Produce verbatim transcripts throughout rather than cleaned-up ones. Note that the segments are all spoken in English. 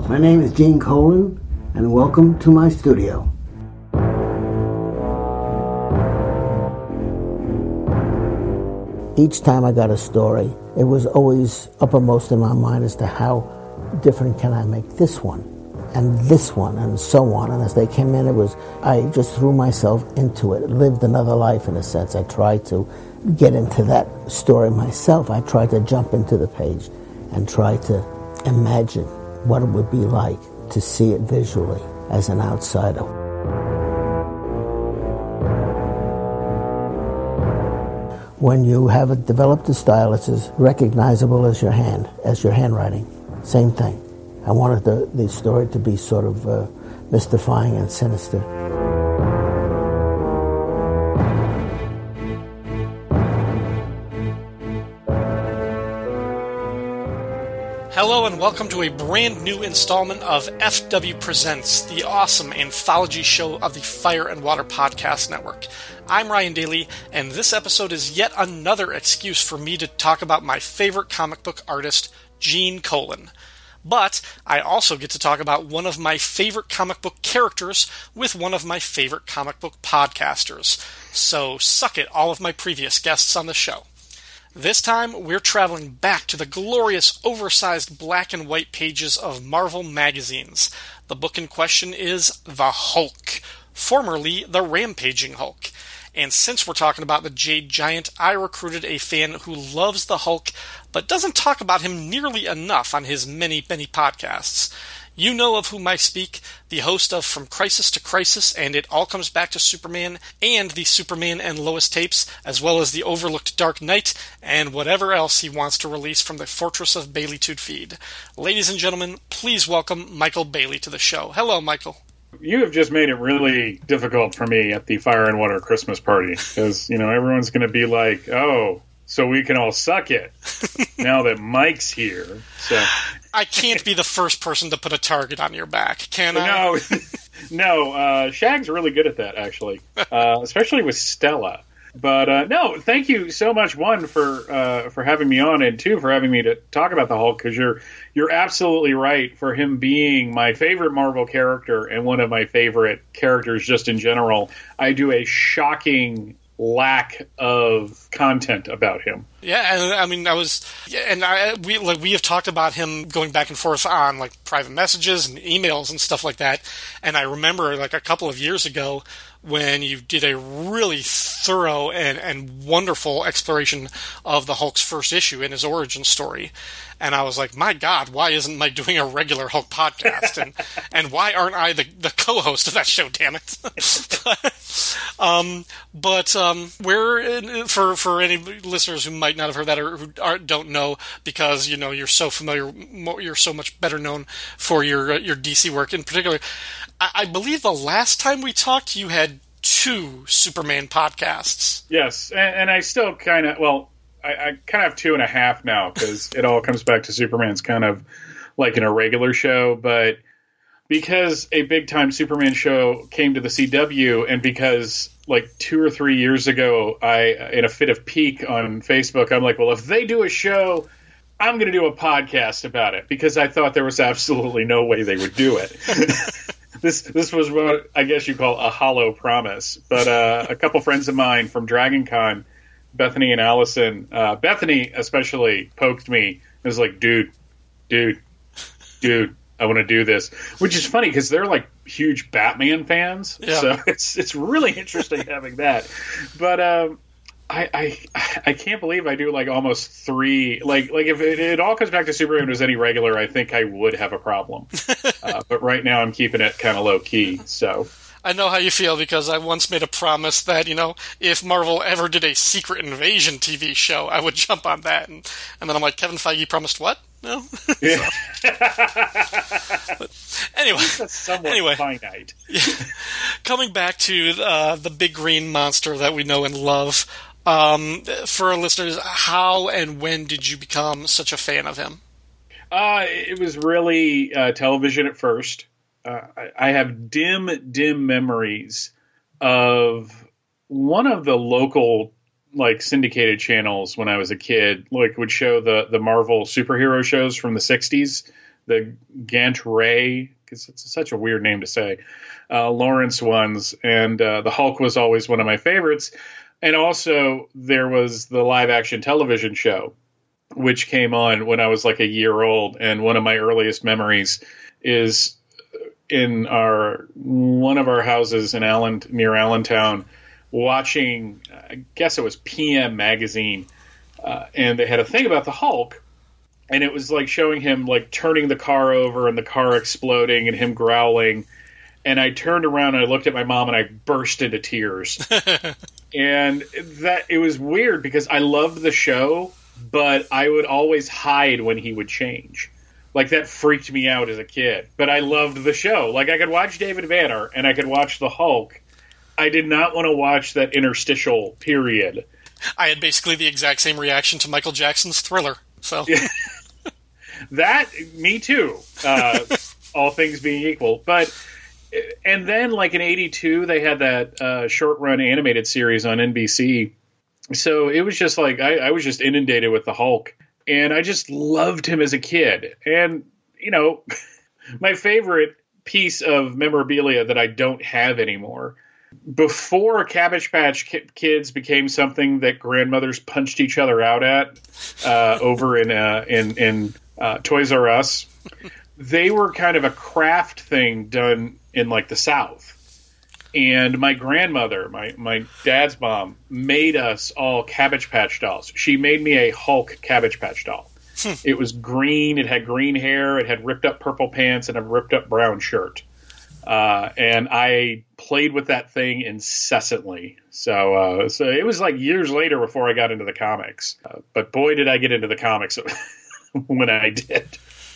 My name is Gene Colan, and welcome to my studio. Each time I got a story, it was always uppermost in my mind as to how different can I make this one, and this one, and so on. And as they came in, it was, I just threw myself into it, lived another life in a sense. I tried to get into that story myself. I tried to jump into the page and try to imagine what it would be like to see it visually as an outsider. When you have developed a style, it's as recognizable as your hand, as your handwriting. Same thing. I wanted the, the story to be sort of uh, mystifying and sinister. Hello and welcome to a brand new installment of F W Presents, the awesome anthology show of the Fire and Water Podcast Network. I'm Ryan Daly, and this episode is yet another excuse for me to talk about my favorite comic book artist, Gene Colan. But I also get to talk about one of my favorite comic book characters with one of my favorite comic book podcasters. So suck it, all of my previous guests on the show. This time, we're traveling back to the glorious, oversized black and white pages of Marvel magazines. The book in question is The Hulk, formerly The Rampaging Hulk. And since we're talking about the Jade Giant, I recruited a fan who loves the Hulk, but doesn't talk about him nearly enough on his many, many podcasts. You know of whom I speak, the host of From Crisis to Crisis and It All Comes Back to Superman, and the Superman and Lois tapes, as well as the overlooked Dark Knight, and whatever else he wants to release from the Fortress of Baileytude feed. Ladies and gentlemen, please welcome Michael Bailey to the show. Hello, Michael. You have just made it really difficult for me at the Fire and Water Christmas party, because, you know, everyone's going to be like, oh, so we can all suck it now that Mike's here. So I can't be the first person to put a target on your back, can I? No, no. Uh, Shag's really good at that, actually, uh, especially with Stella. But uh, no, thank you so much, one, for uh, for having me on, and two, for having me to talk about the Hulk, because you're you're absolutely right for him being my favorite Marvel character and one of my favorite characters just in general. I do a shocking lack of content about him. Yeah, and I mean, I was, yeah, and I we like we have talked about him going back and forth on like private messages and emails and stuff like that. And I remember like a couple of years ago when you did a really thorough and, and wonderful exploration of the Hulk's first issue and his origin story. And I was like, my God, why isn't Mike doing a regular Hulk podcast? And and why aren't I the, the co-host of that show, damn it? but um, but um, we're, for, for any listeners who might not have heard that or who aren't, don't know, because, you know, you're so familiar, you're so much better known for your, your D C work in particular. I, I believe the last time we talked, you had two Superman podcasts. Yes, and, and I still kind of, well, I, I kind of have two and a half now, because It All Comes Back to Superman's kind of like an irregular show, but because a big-time Superman show came to the C W, and because like two or three years ago, I, in a fit of pique on Facebook, I'm like, well, if they do a show, I'm going to do a podcast about it, because I thought there was absolutely no way they would do it. This this was what I guess you call a hollow promise. But uh, a couple friends of mine from Dragon Con, Bethany and Allison, uh, Bethany especially poked me and was like, dude, dude, dude, I want to do this. Which is funny because they're like huge Batman fans. Yeah. So it's it's really interesting having that. But um, I, I I can't believe I do like almost three. Like like if it, it all comes back to Superman was any regular, I think I would have a problem. uh, but right now I'm keeping it kind of low key. So I know how you feel, because I once made a promise that, you know, if Marvel ever did a Secret Invasion T V show, I would jump on that. And, and then I'm like, Kevin Feige promised what? No? Yeah. But anyway. That's somewhat anyway. finite. Coming back to uh, the big green monster that we know and love, um, for our listeners, how and when did you become such a fan of him? Uh, it was really uh, television at first. Uh, I, I have dim, dim memories of one of the local, like, syndicated channels when I was a kid, like, would show the, the Marvel superhero shows from the sixties, the Gant Ray, because it's such a weird name to say, uh, Lawrence ones, and uh, the Hulk was always one of my favorites. And also, there was the live-action television show, which came on when I was like a year old, and one of my earliest memories is in our one of our houses in Allen near Allentown, watching, I guess it was P M Magazine, uh, and they had a thing about the Hulk, and it was like showing him like turning the car over and the car exploding and him growling. And I turned around and I looked at my mom and I burst into tears. And that it was weird because I loved the show, but I would always hide when he would change. Like, that freaked me out as a kid. But I loved the show. Like, I could watch David Banner and I could watch the Hulk. I did not want to watch that interstitial period. I had basically the exact same reaction to Michael Jackson's Thriller. So that, me too. Uh, all things being equal. But and then, like in eighty-two, they had that uh, short-run animated series on N B C. So it was just like, I, I was just inundated with the Hulk. And I just loved him as a kid. And, you know, my favorite piece of memorabilia that I don't have anymore, before Cabbage Patch Kids became something that grandmothers punched each other out at uh, over in, uh, in, in uh, Toys R Us, they were kind of a craft thing done in like the South. And my grandmother, my, my dad's mom, made us all Cabbage Patch dolls. She made me a Hulk Cabbage Patch doll. Hmm. It was green. It had green hair. It had ripped up purple pants and a ripped up brown shirt. Uh, and I played with that thing incessantly. So, uh, so it was like years later before I got into the comics. Uh, but boy, did I get into the comics when I did.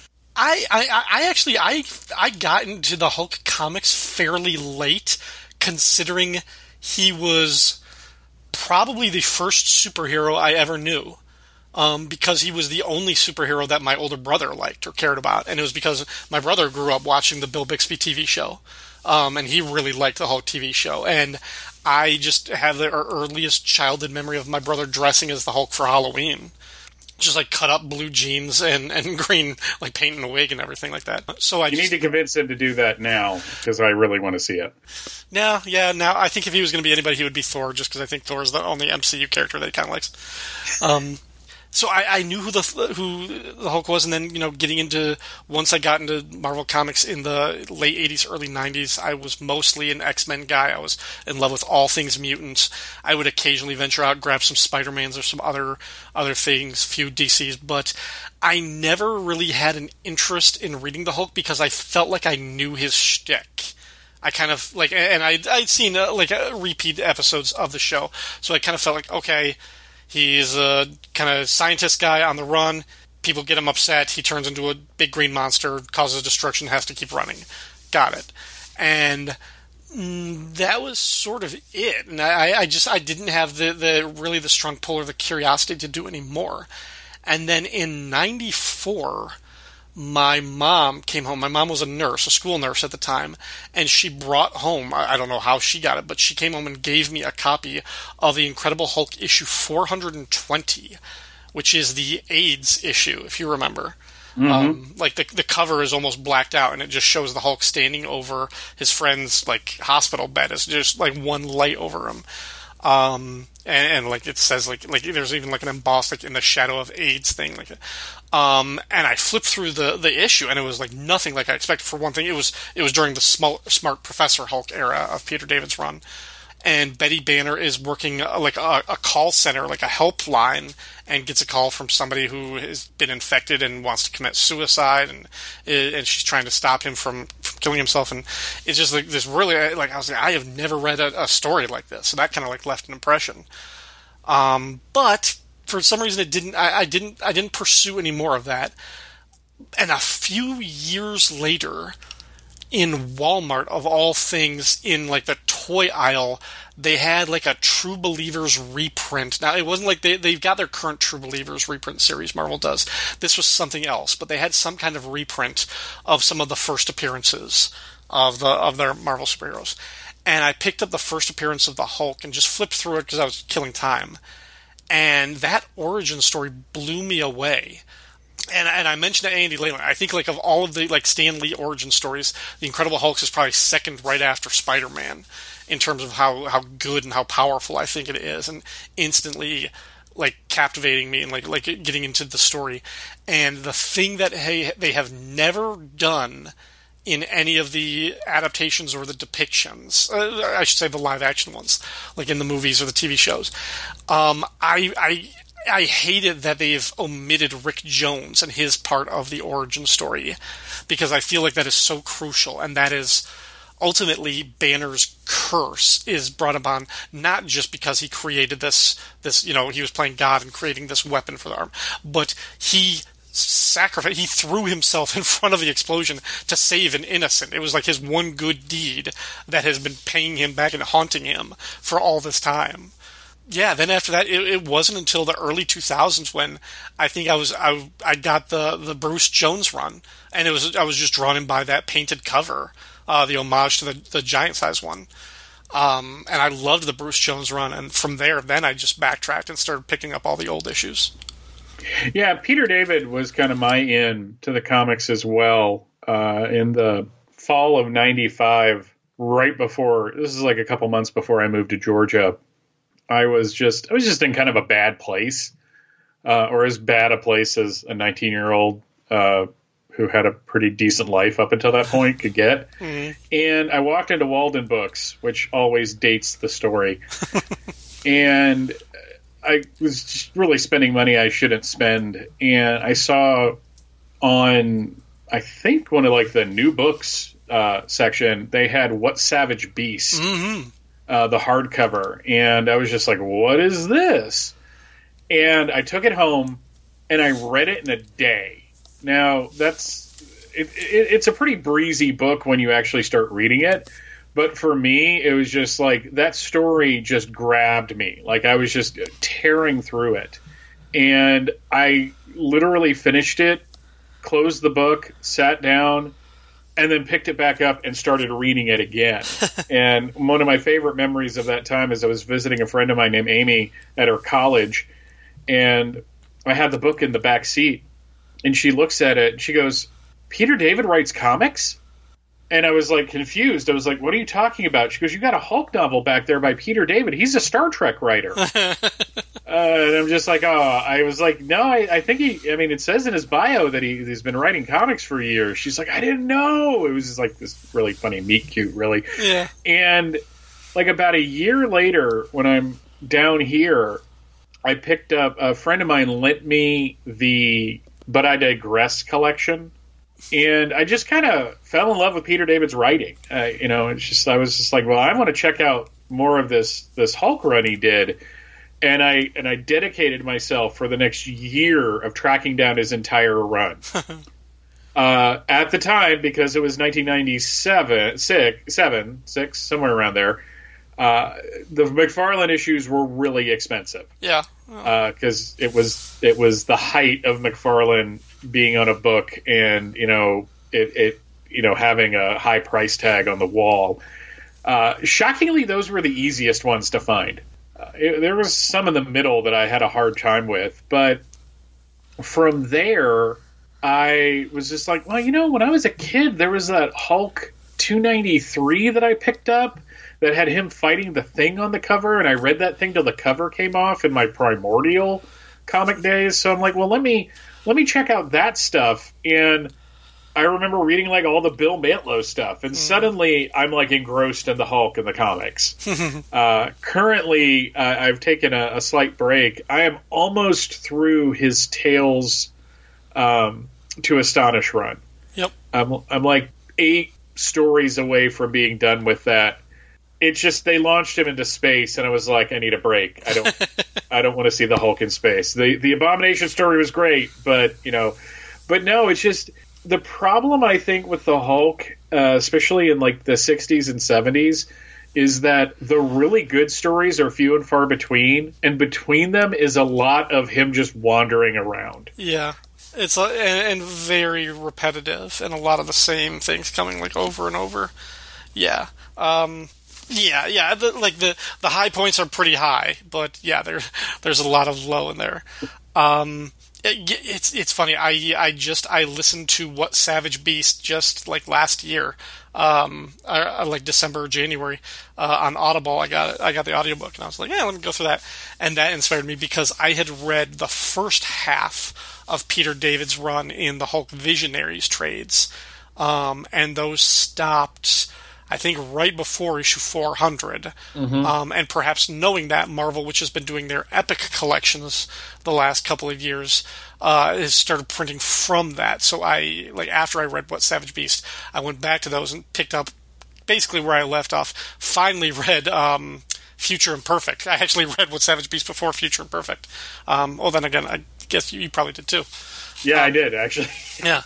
I, I, I actually I I got into the Hulk comics fairly late, considering he was probably the first superhero I ever knew, um, because he was the only superhero that my older brother liked or cared about, and it was because my brother grew up watching the Bill Bixby T V show, um, and he really liked the Hulk T V show, and I just have the earliest childhood memory of my brother dressing as the Hulk for Halloween. Just like cut up blue jeans and, and green, like paint and a wig and everything like that. So I you just, need to convince him to do that now, because I really want to see it. Now, yeah, now I think if he was going to be anybody, he would be Thor, just because I think Thor is the only M C U character that he kind of likes. Um, so I, I knew who the who the Hulk was, and then, you know, getting into, once I got into Marvel Comics in the late eighties, early nineties, I was mostly an X-Men guy. I was in love with all things mutants. I would occasionally venture out, grab some Spider-Mans or some other other things, few D Cs, but I never really had an interest in reading the Hulk because I felt like I knew his shtick. I kind of, like, and I, I'd seen, uh, like, uh, repeat episodes of the show, so I kind of felt like, okay, he's a kind of scientist guy on the run. People get him upset. He turns into a big green monster, causes destruction, has to keep running. Got it. And mm, that was sort of it. And I, I just I didn't have the, the really the strong pull or the curiosity to do any more. And then in ninety-four, my mom came home. My mom was a nurse, a school nurse at the time, and she brought home, I don't know how she got it, but she came home and gave me a copy of the Incredible Hulk issue four hundred twenty, which is the AIDS issue, if you remember. Mm-hmm. Um, like, the the cover is almost blacked out, and it just shows the Hulk standing over his friend's, like, hospital bed. It's just, like, one light over him. Um, and, and like it says, like, like there's even like an embossed, like, in the shadow of AIDS thing, like, um, and I flipped through the, the issue, and it was like nothing like I expected. For one thing, it was, it was during the smart, smart Professor Hulk era of Peter David's run. And Betty Banner is working uh, like a, a call center, like a helpline, and gets a call from somebody who has been infected and wants to commit suicide, and and she's trying to stop him from, from killing himself. And it's just like this really, like, I was like, I have never read a, a story like this, so that kind of like left an impression. Um, but for some reason, it didn't. I, I didn't. I didn't pursue any more of that. And a few years later, in Walmart, of all things, in like the toy aisle, they had like a True Believers reprint. Now, it wasn't like they, they've got their current True Believers reprint series, Marvel does. This was something else, but they had some kind of reprint of some of the first appearances of the of their Marvel superheroes. And I picked up the first appearance of the Hulk and just flipped through it because I was killing time. And that origin story blew me away. And, and I mentioned to Andy Leyland, I think like of all of the like Stan Lee origin stories, The Incredible Hulk is probably second right after Spider-Man in terms of how, how good and how powerful I think it is, and instantly like captivating me and like like getting into the story. And the thing that hey, they have never done in any of the adaptations or the depictions, uh, I should say the live action ones, like in the movies or the T V shows, um, I I I hated that they've omitted Rick Jones and his part of the origin story, because I feel like that is so crucial, and that is ultimately Banner's curse is brought upon not just because he created this, this, you know, he was playing God and creating this weapon for the arm, but he sacrificed, he threw himself in front of the explosion to save an innocent. It was like his one good deed that has been paying him back and haunting him for all this time. Yeah, then after that, it, it wasn't until the early two thousands when I think I was I I got the, the Bruce Jones run, and it was I was just drawn in by that painted cover, uh, the homage to the, the giant size one, um, and I loved the Bruce Jones run. And from there, then I just backtracked and started picking up all the old issues. Yeah, Peter David was kind of my in to the comics as well. Uh, in the fall of ninety-five, right before, this is like a couple months before I moved to Georgia, I was just I was just in kind of a bad place, uh, or as bad a place as a nineteen-year-old uh, who had a pretty decent life up until that point could get. Mm-hmm. And I walked into Walden Books, which always dates the story, and I was just really spending money I shouldn't spend. And I saw on, I think, one of like the new books uh, section, they had What Savage Beast. Mm-hmm. Uh, the hardcover, and I was just like, what is this? And I took it home, and I read it in a day. Now, that's it, it, it's a pretty breezy book when you actually start reading it, but for me, it was just like, that story just grabbed me. Like, I was just tearing through it, and I literally finished it, closed the book, sat down, and then picked it back up and started reading it again. And one of my favorite memories of that time is I was visiting a friend of mine named Amy at her college, and I had the book in the back seat, and she looks at it and she goes, Peter David writes comics? And I was like confused. I was like, what are you talking about? She goes, you got a Hulk novel back there by Peter David. He's a Star Trek writer. uh, and I'm just like, oh, I was like, no, I, I think he, I mean, it says in his bio that he, he's been writing comics for years. She's like, I didn't know. It was just like this really funny meet cute, really. Yeah. And like about a year later, when I'm down here, I picked up, a friend of mine lent me the But I Digress collection. And I just kind of fell in love with Peter David's writing. Uh, you know, it's just I was just like, well, I want to check out more of this this Hulk run he did, and I and I dedicated myself for the next year of tracking down his entire run. uh, at the time, because it was nineteen ninety-seven, six, seven, six, somewhere around there. Uh, the McFarlane issues were really expensive. Yeah, because uh, it was it was the height of McFarlane being on a book, and you know it, it you know having a high price tag on the wall. Uh, shockingly, those were the easiest ones to find. Uh, it, there was some in the middle that I had a hard time with, but from there, I was just like, well, you know, when I was a kid, there was that Hulk two ninety-three that I picked up that had him fighting the Thing on the cover, and I read that thing till the cover came off in my Primordial comic days. So I'm like, well, let me let me check out that stuff. And I remember reading like all the Bill Mantlo stuff, and mm. suddenly I'm like engrossed in the Hulk in the comics. uh, currently, uh, I've taken a, a slight break. I am almost through his Tales um, to Astonish run. Yep, I'm I'm like eight stories away from being done with that. It's just they launched him into space, and I was like, I need a break. I don't, I don't want to see the Hulk in space. The the Abomination story was great, but you know, but no, it's just the problem I think with the Hulk, uh, especially in like the sixties and seventies, is that the really good stories are few and far between, and between them is a lot of him just wandering around. Yeah. It's uh, and, and very repetitive, and a lot of the same things coming like over and over. Yeah. Um, Yeah, yeah. The, like the, the high points are pretty high, but yeah, there there's a lot of low in there. Um, It, it's it's funny. I I just I listened to What Savage Beast just like last year, um, uh, like December or January, uh, on Audible. I got I got the audiobook and I was like, yeah, let me go through that, and that inspired me because I had read the first half of Peter David's run in the Hulk Visionaries trades, um, and those stopped, I think, right before issue four hundred. Mm-hmm. Um, and perhaps knowing that, Marvel, which has been doing their Epic collections the last couple of years, uh, has started printing from that. So I, like, after I read What Savage Beast, I went back to those and picked up basically where I left off. Finally read um, Future Imperfect. I actually read What Savage Beast before Future Imperfect. Um, well, then again, I guess you, you probably did too. Yeah, um, I did, actually. Yeah.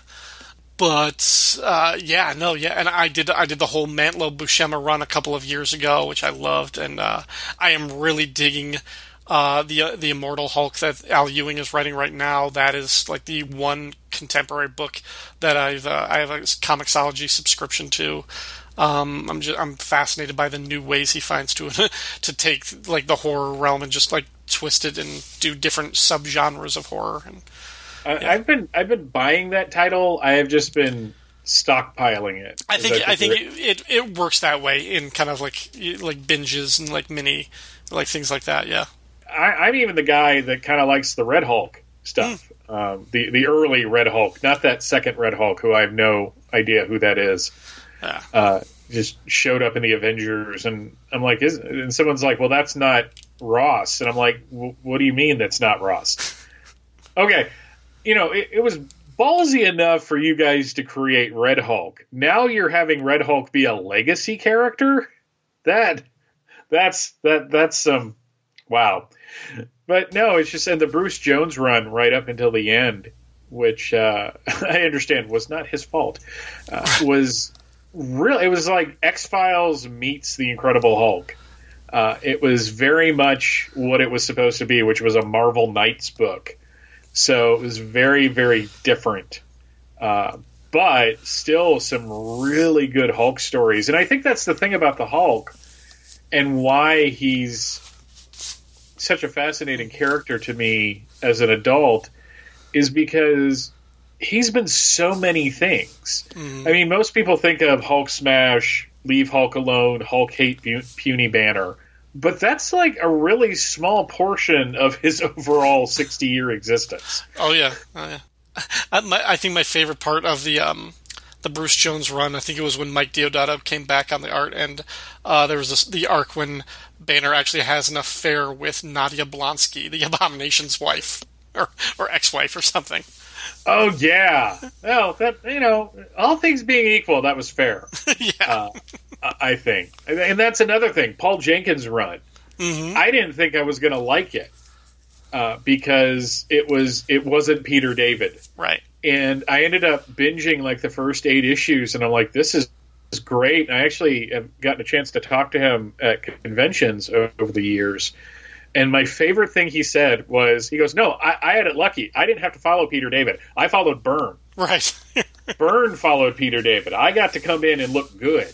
But uh, yeah, no, yeah, and I did I did the whole Mantlo Buscema run a couple of years ago, which I loved, and uh, I am really digging uh, the uh, the Immortal Hulk that Al Ewing is writing right now. That is like the one contemporary book that I've uh, I have a Comixology subscription to. Um, I'm just I'm fascinated by the new ways he finds to to take like the horror realm and just like twist it and do different subgenres of horror. And Yeah. I've been I've been buying that title. I have just been stockpiling it. I think I think it, it it works that way in kind of like like binges and like mini like things like that. Yeah, I, I'm even the guy that kind of likes the Red Hulk stuff. Mm. Um, the the early Red Hulk, not that second Red Hulk, who I have no idea who that is. Yeah. Uh, just showed up in the Avengers, and I'm like, is, and someone's like, well, that's not Ross, and I'm like, what do you mean that's not Ross? Okay. You know, it, it was ballsy enough for you guys to create Red Hulk. Now you're having Red Hulk be a legacy character? That, that's, that, that's some, um, wow. But no, it's just in the Bruce Jones run right up until the end, which uh, I understand was not his fault, uh, was real. It was like X-Files meets the Incredible Hulk. Uh, it was very much what it was supposed to be, which was a Marvel Knights book. So it was very, very different, uh, but still some really good Hulk stories. And I think that's the thing about the Hulk and why he's such a fascinating character to me as an adult is because he's been so many things. Mm-hmm. I mean, most people think of Hulk smash, leave Hulk alone, Hulk hate puny Banner. But that's like a really small portion of his overall sixty-year existence. Oh yeah, oh yeah. I, my, I think my favorite part of the um, the Bruce Jones run, I think it was when Mike Deodato came back on the art, and uh, there was this, the arc when Banner actually has an affair with Nadia Blonsky, the Abomination's wife or or ex-wife or something. Oh yeah, well, that you know, all things being equal, that was fair. Yeah. Uh, I think. And that's another thing. Paul Jenkins' run. Mm-hmm. I didn't think I was going to like it uh, because it, was, it wasn't Peter David. Right. And I ended up binging like the first eight issues, and I'm like, this is, is great. And I actually have gotten a chance to talk to him at conventions over the years. And my favorite thing he said was, he goes, no, I, I had it lucky. I didn't have to follow Peter David. I followed Byrne. Right. Byrne followed Peter David. I got to come in and look good.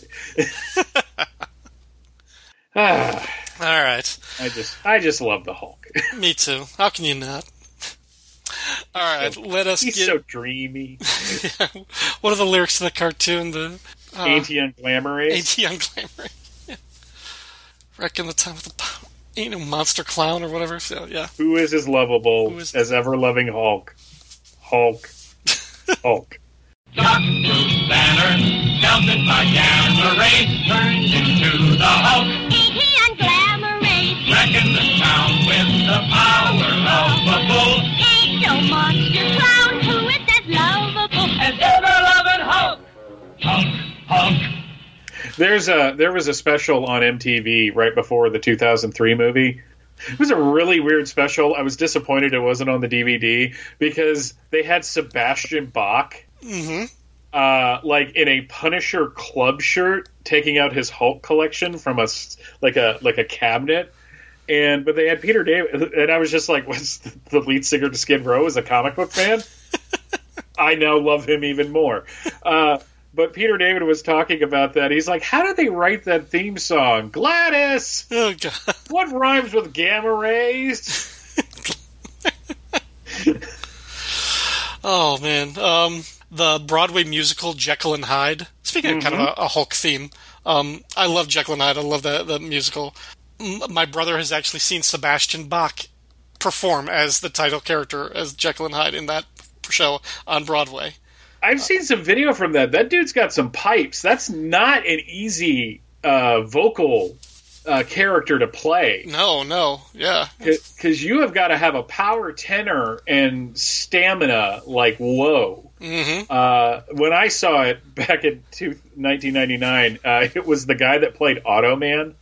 ah, All right. I just, I just love the Hulk. Me too. How can you not? All right, so, let us. He's get... so dreamy. Yeah. What are the lyrics to the cartoon? The uh, Ain't he unglamorous? Ain't he unglamorous? Yeah. Reckon the time of the power. Ain't no monster clown or whatever. So yeah. Who is as lovable Who is... as ever loving Hulk? Hulk. Hulk. Doctor Banner, melted by gamma rays, turned into the Hulk. Ain't he unglamorous? Reckon the town with the power of a bull. Ain't no monster clown who is as lovable as ever loving Hulk. Hulk, Hulk. There's a there was a special on M T V right before the two thousand three movie. It was a really weird special. I was disappointed it wasn't on the D V D because they had Sebastian Bach, mm-hmm. uh, like in a Punisher club shirt, taking out his Hulk collection from a like a like a cabinet, and but they had Peter David, and I was just like, "What's the lead singer to Skid Row is a comic book fan?" I now love him even more. Uh, But Peter David was talking about that. He's like, how did they write that theme song? Gladys! Oh, God. What rhymes with gamma rays? Oh, man. Um, the Broadway musical Jekyll and Hyde. Speaking of mm-hmm. kind of a, a Hulk theme, um, I love Jekyll and Hyde. I love the, the musical. M- my brother has actually seen Sebastian Bach perform as the title character, as Jekyll and Hyde, in that show on Broadway. I've seen some video from that. That dude's got some pipes. That's not an easy uh, vocal uh, character to play. No, no, yeah. Because you have got to have a power tenor and stamina like whoa. Mm-hmm. Uh, when I saw it back in two, nineteen ninety-nine, uh, it was the guy that played Automan.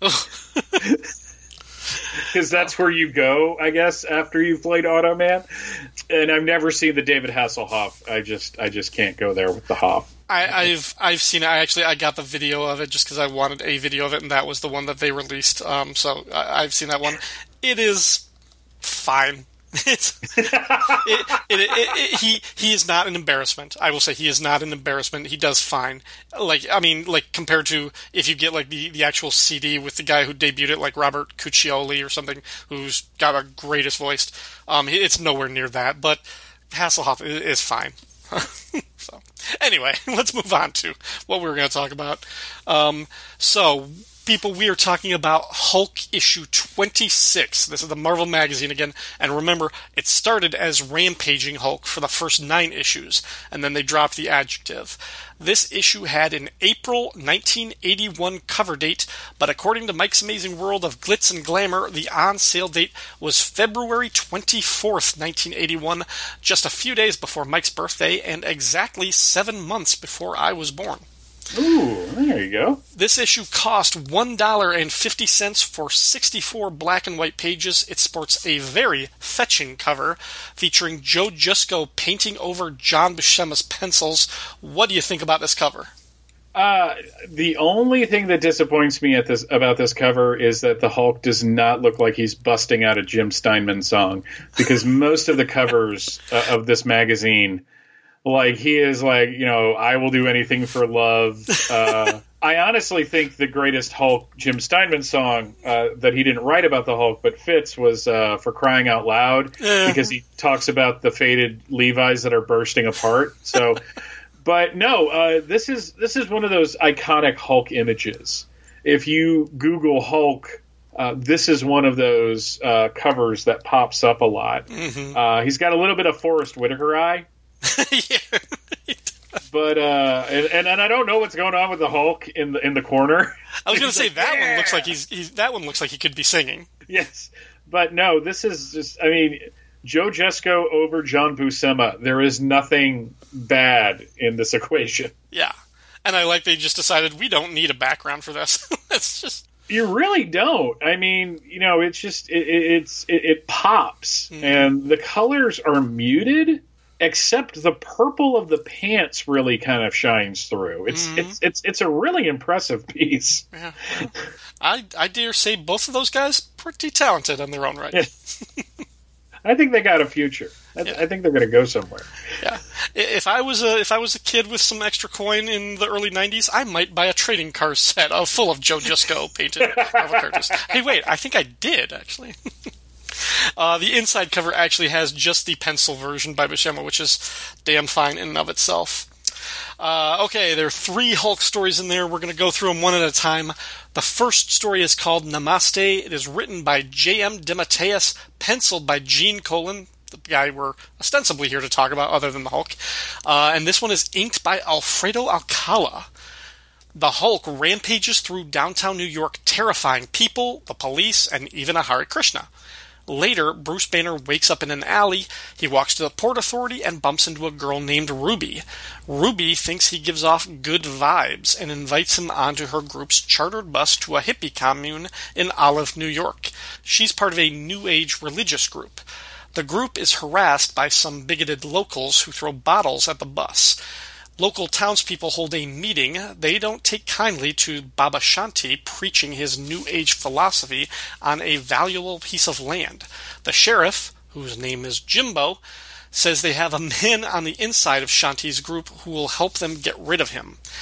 Because that's where you go, I guess, after you've played Automan. And I've never seen the David Hasselhoff. I just, I just can't go there with the Hoff. I, I've, I've seen it. I actually, I got the video of it just because I wanted a video of it, and that was the one that they released. Um, so I, I've seen that one. It is fine. It's, it, it, it, it, it, he he is not an embarrassment. I will say he is not an embarrassment. He does fine. Like I mean, like compared to if you get like the, the actual C D with the guy who debuted it, like Robert Cuccioli or something, who's got a greatest voice. Um, it's nowhere near that. But Hasselhoff is, is fine. So anyway, let's move on to what we were going to talk about. Um, so. People, we are talking about Hulk issue twenty-six. This is the Marvel magazine again, and remember, it started as Rampaging Hulk for the first nine issues, and then they dropped the adjective. This issue had an April nineteen eighty-one cover date, but according to Mike's Amazing World of Glitz and Glamour, the on-sale date was February twenty-fourth, nineteen eighty-one, just a few days before Mike's birthday, and exactly seven months before I was born. Ooh, there you go. This issue cost one dollar and fifty cents for sixty-four black and white pages. It sports a very fetching cover featuring Joe Jusko painting over John Buscema's pencils. What do you think about this cover? Uh, the only thing that disappoints me at this about this cover is that the Hulk does not look like he's busting out a Jim Steinman song, because most of the covers uh, of this magazine, like, he is like, you know, I will do anything for love. Uh, I honestly think the greatest Hulk Jim Steinman song uh, that he didn't write about the Hulk but fits was uh, For Crying Out Loud, because he talks about the faded Levi's that are bursting apart. So, but no, uh, this is this is one of those iconic Hulk images. If you Google Hulk, uh, this is one of those uh, covers that pops up a lot. Mm-hmm. Uh, he's got a little bit of Forrest Whitaker eye. Yeah. But uh, and, and and I don't know what's going on with the Hulk in the in the corner. I was going to say like, that yeah. one looks like he's, he's that one looks like he could be singing. Yes, but no, this is just. I mean, Joe Jusko over John Buscema. There is nothing bad in this equation. Yeah, and I like they just decided we don't need a background for this. It's just. You really don't. I mean, you know, it's just it, it, it's it, it pops, mm. and the colors are muted. Except the purple of the pants really kind of shines through. It's mm-hmm. it's it's it's a really impressive piece. Yeah. I I dare say both of those guys pretty talented in their own right. Yeah. I think they got a future. I, yeah. I think they're going to go somewhere. Yeah. If I was a if I was a kid with some extra coin in the early nineties, I might buy a trading card set of full of Joe Jusko painted Marvel characters. Hey, wait, I think I did actually. Uh, the inside cover actually has just the pencil version by Buscema, which is damn fine in and of itself. Uh, okay, there are three Hulk stories in there. We're going to go through them one at a time. The first story is called Namaste. It is written by J M DeMatteis, penciled by Gene Colan, the guy we're ostensibly here to talk about other than the Hulk. Uh, and this one is inked by Alfredo Alcala. The Hulk rampages through downtown New York, terrifying people, the police, and even a Hare Krishna. Later, Bruce Banner wakes up in an alley. He walks to the Port Authority and bumps into a girl named Ruby. Ruby thinks he gives off good vibes and invites him onto her group's chartered bus to a hippie commune in Olive, New York. She's part of a New Age religious group. The group is harassed by some bigoted locals who throw bottles at the bus. Local townspeople hold a meeting. They don't take kindly to Baba Shanti preaching his New Age philosophy on a valuable piece of land. The sheriff, whose name is Jimbo, says they have a man on the inside of Shanti's group who will help them get rid of him.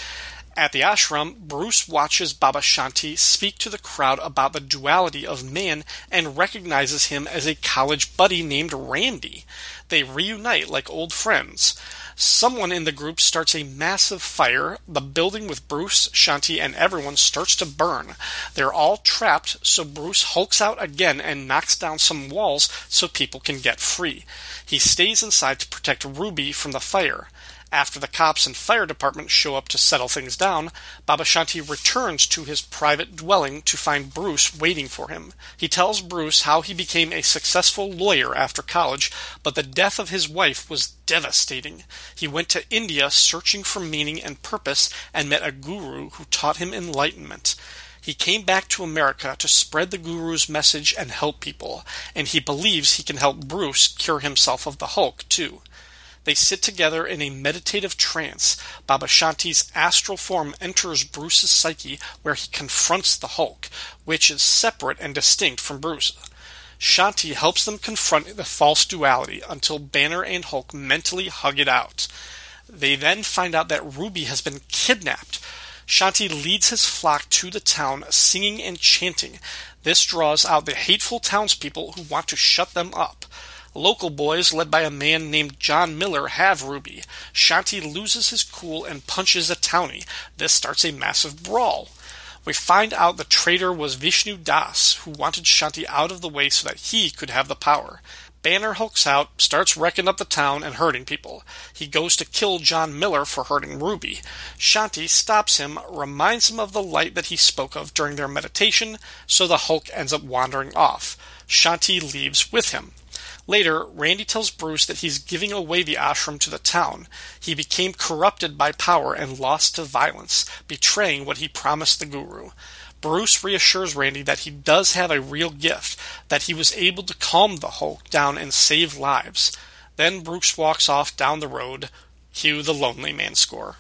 At the ashram, Bruce watches Baba Shanti speak to the crowd about the duality of man and recognizes him as a college buddy named Randy. They reunite like old friends. Someone in the group starts a massive fire. The building with Bruce, Shanti, and everyone starts to burn. They're all trapped, so Bruce hulks out again and knocks down some walls so people can get free. He stays inside to protect Ruby from the fire. After the cops and fire department show up to settle things down, Baba Shanti returns to his private dwelling to find Bruce waiting for him. He tells Bruce how he became a successful lawyer after college, but the death of his wife was devastating. He went to India searching for meaning and purpose and met a guru who taught him enlightenment. He came back to America to spread the guru's message and help people, and he believes he can help Bruce cure himself of the Hulk, too. They sit together in a meditative trance. Baba Shanti's astral form enters Bruce's psyche, where he confronts the Hulk, which is separate and distinct from Bruce. Shanti helps them confront the false duality until Banner and Hulk mentally hug it out. They then find out that Ruby has been kidnapped. Shanti leads his flock to the town, singing and chanting. This draws out the hateful townspeople who want to shut them up. Local boys, led by a man named John Miller, have Ruby. Shanti loses his cool and punches a townie. This starts a massive brawl. We find out the traitor was Vishnu Das, who wanted Shanti out of the way so that he could have the power. Banner hulks out, starts wrecking up the town and hurting people. He goes to kill John Miller for hurting Ruby. Shanti stops him, reminds him of the light that he spoke of during their meditation, so the Hulk ends up wandering off. Shanti leaves with him. Later, Randy tells Bruce that he's giving away the ashram to the town. He became corrupted by power and lost to violence, betraying what he promised the guru. Bruce reassures Randy that he does have a real gift, that he was able to calm the Hulk down and save lives. Then Bruce walks off down the road. Cue the Lonely Man score.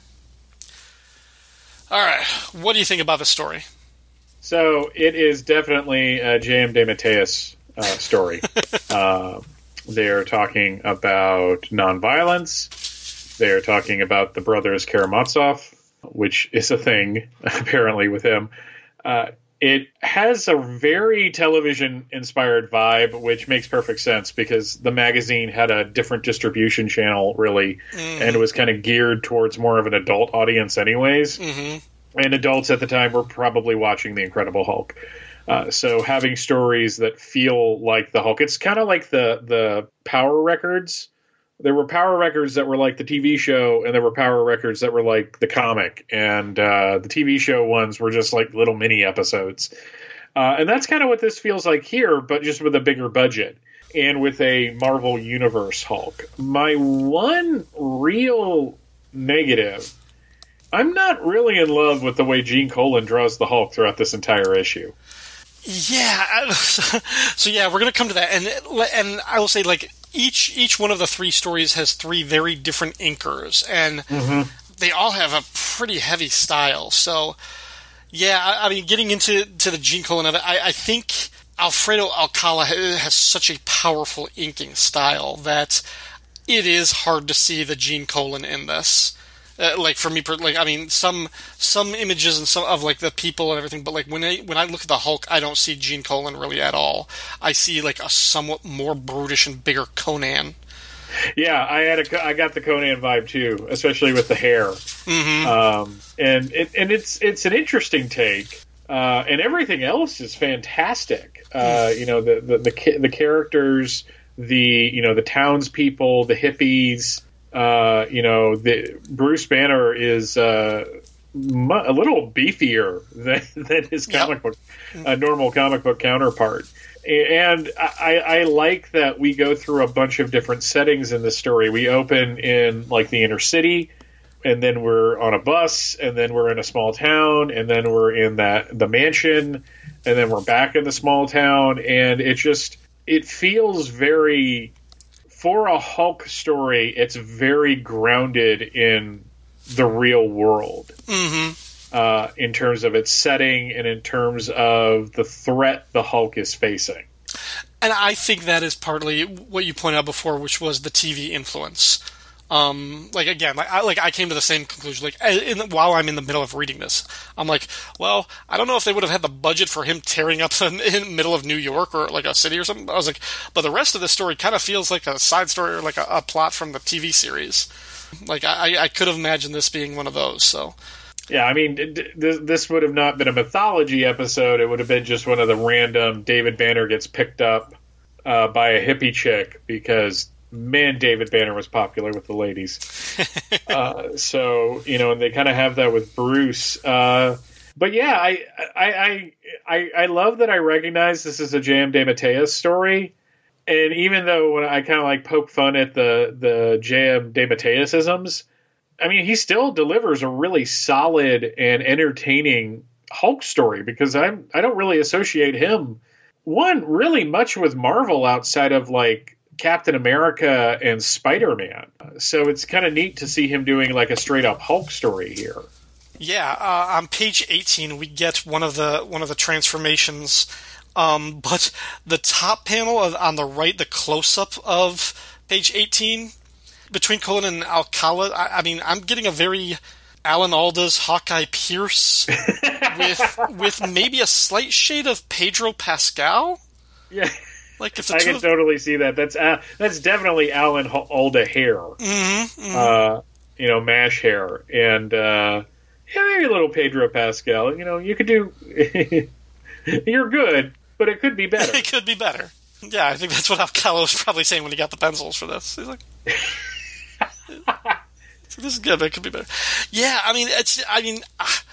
Alright, what do you think about this story? So, it is definitely a J M. DeMatteis uh, story. uh, they're talking about nonviolence. They're talking about the brothers Karamazov, which is a thing, apparently, with him. Uh, it has a very television-inspired vibe, which makes perfect sense because the magazine had a different distribution channel, really, mm. and was kind of geared towards more of an adult audience anyways. Mm-hmm. And adults at the time were probably watching The Incredible Hulk. Uh, so having stories that feel like the Hulk, it's kind of like the, the Power Records. There were Power Records that were like the T V show, and there were Power Records that were like the comic. And uh, the T V show ones were just like little mini episodes. Uh, and that's kind of what this feels like here, but just with a bigger budget and with a Marvel Universe Hulk. My one real negative, I'm not really in love with the way Gene Colan draws the Hulk throughout this entire issue. Yeah. So, yeah, we're going to come to that. And and I will say, like, Each each one of the three stories has three very different inkers, and mm-hmm. they all have a pretty heavy style. So, yeah, I, I mean, getting into to the Gene Colan of it, I, I think Alfredo Alcala has such a powerful inking style that it is hard to see the Gene Colan in this. Uh, like for me, like I mean, some some images and some of like the people and everything, but like when I when I look at the Hulk, I don't see Gene Colan really at all. I see like a somewhat more brutish and bigger Conan. Yeah, I had a I got the Conan vibe too, especially with the hair. Mm-hmm. Um, and it, and it's it's an interesting take, uh, and everything else is fantastic. Uh, you know, the the the, the characters, the you know the townspeople, the hippies. Uh, you know, the Bruce Banner is uh, mu- a little beefier than, than his comic yep. book, uh, normal comic book counterpart. And I, I like that we go through a bunch of different settings in the story. We open in like the inner city, and then we're on a bus, and then we're in a small town, and then we're in that the mansion, and then we're back in the small town, and it just it feels very. For a Hulk story, it's very grounded in the real world mm-hmm. uh, in terms of its setting and in terms of the threat the Hulk is facing. And I think that is partly what you pointed out before, which was the T V influence Um, like again, like I like I came to the same conclusion. Like in, while I'm in the middle of reading this, I'm like, well, I don't know if they would have had the budget for him tearing up the, in the middle of New York or like a city or something. I was like, but the rest of the story kind of feels like a side story or like a, a plot from the T V series. Like I, I could have imagined this being one of those. So. Yeah, I mean, this, this would have not been a mythology episode. It would have been just one of the random David Banner gets picked up uh, by a hippie chick because, man, David Banner was popular with the ladies. uh, so, you know, and they kind of have that with Bruce. Uh, but yeah, I, I, I, I love that I recognize this is a J M DeMatteis story. And even though when I kind of like poke fun at the, the J M DeMatteis-isms, I mean, he still delivers a really solid and entertaining Hulk story because I'm I don't really associate him one really much with Marvel outside of like Captain America and Spider-Man. So it's kind of neat to see him doing like a straight up Hulk story here. Yeah, uh, on page eighteen we get one of the one of the transformations, um, but the top panel of, on the right, the close up of page eighteen. Between Colan and Alcala, I, I mean, I'm getting a very Alan Alda's Hawkeye Pierce with with maybe a slight shade of Pedro Pascal. Yeah, like if I can of... totally see that. That's uh, that's definitely Alan Alda hair. Mm-hmm, mm-hmm. Uh, you know, MASH hair, and uh, yeah, maybe a little Pedro Pascal. You know, you could do. You're good, but it could be better. It could be better. Yeah, I think that's what Alcala was probably saying when he got the pencils for this. He's like. So this is good, but it could be better. Yeah, I mean, it's. I mean,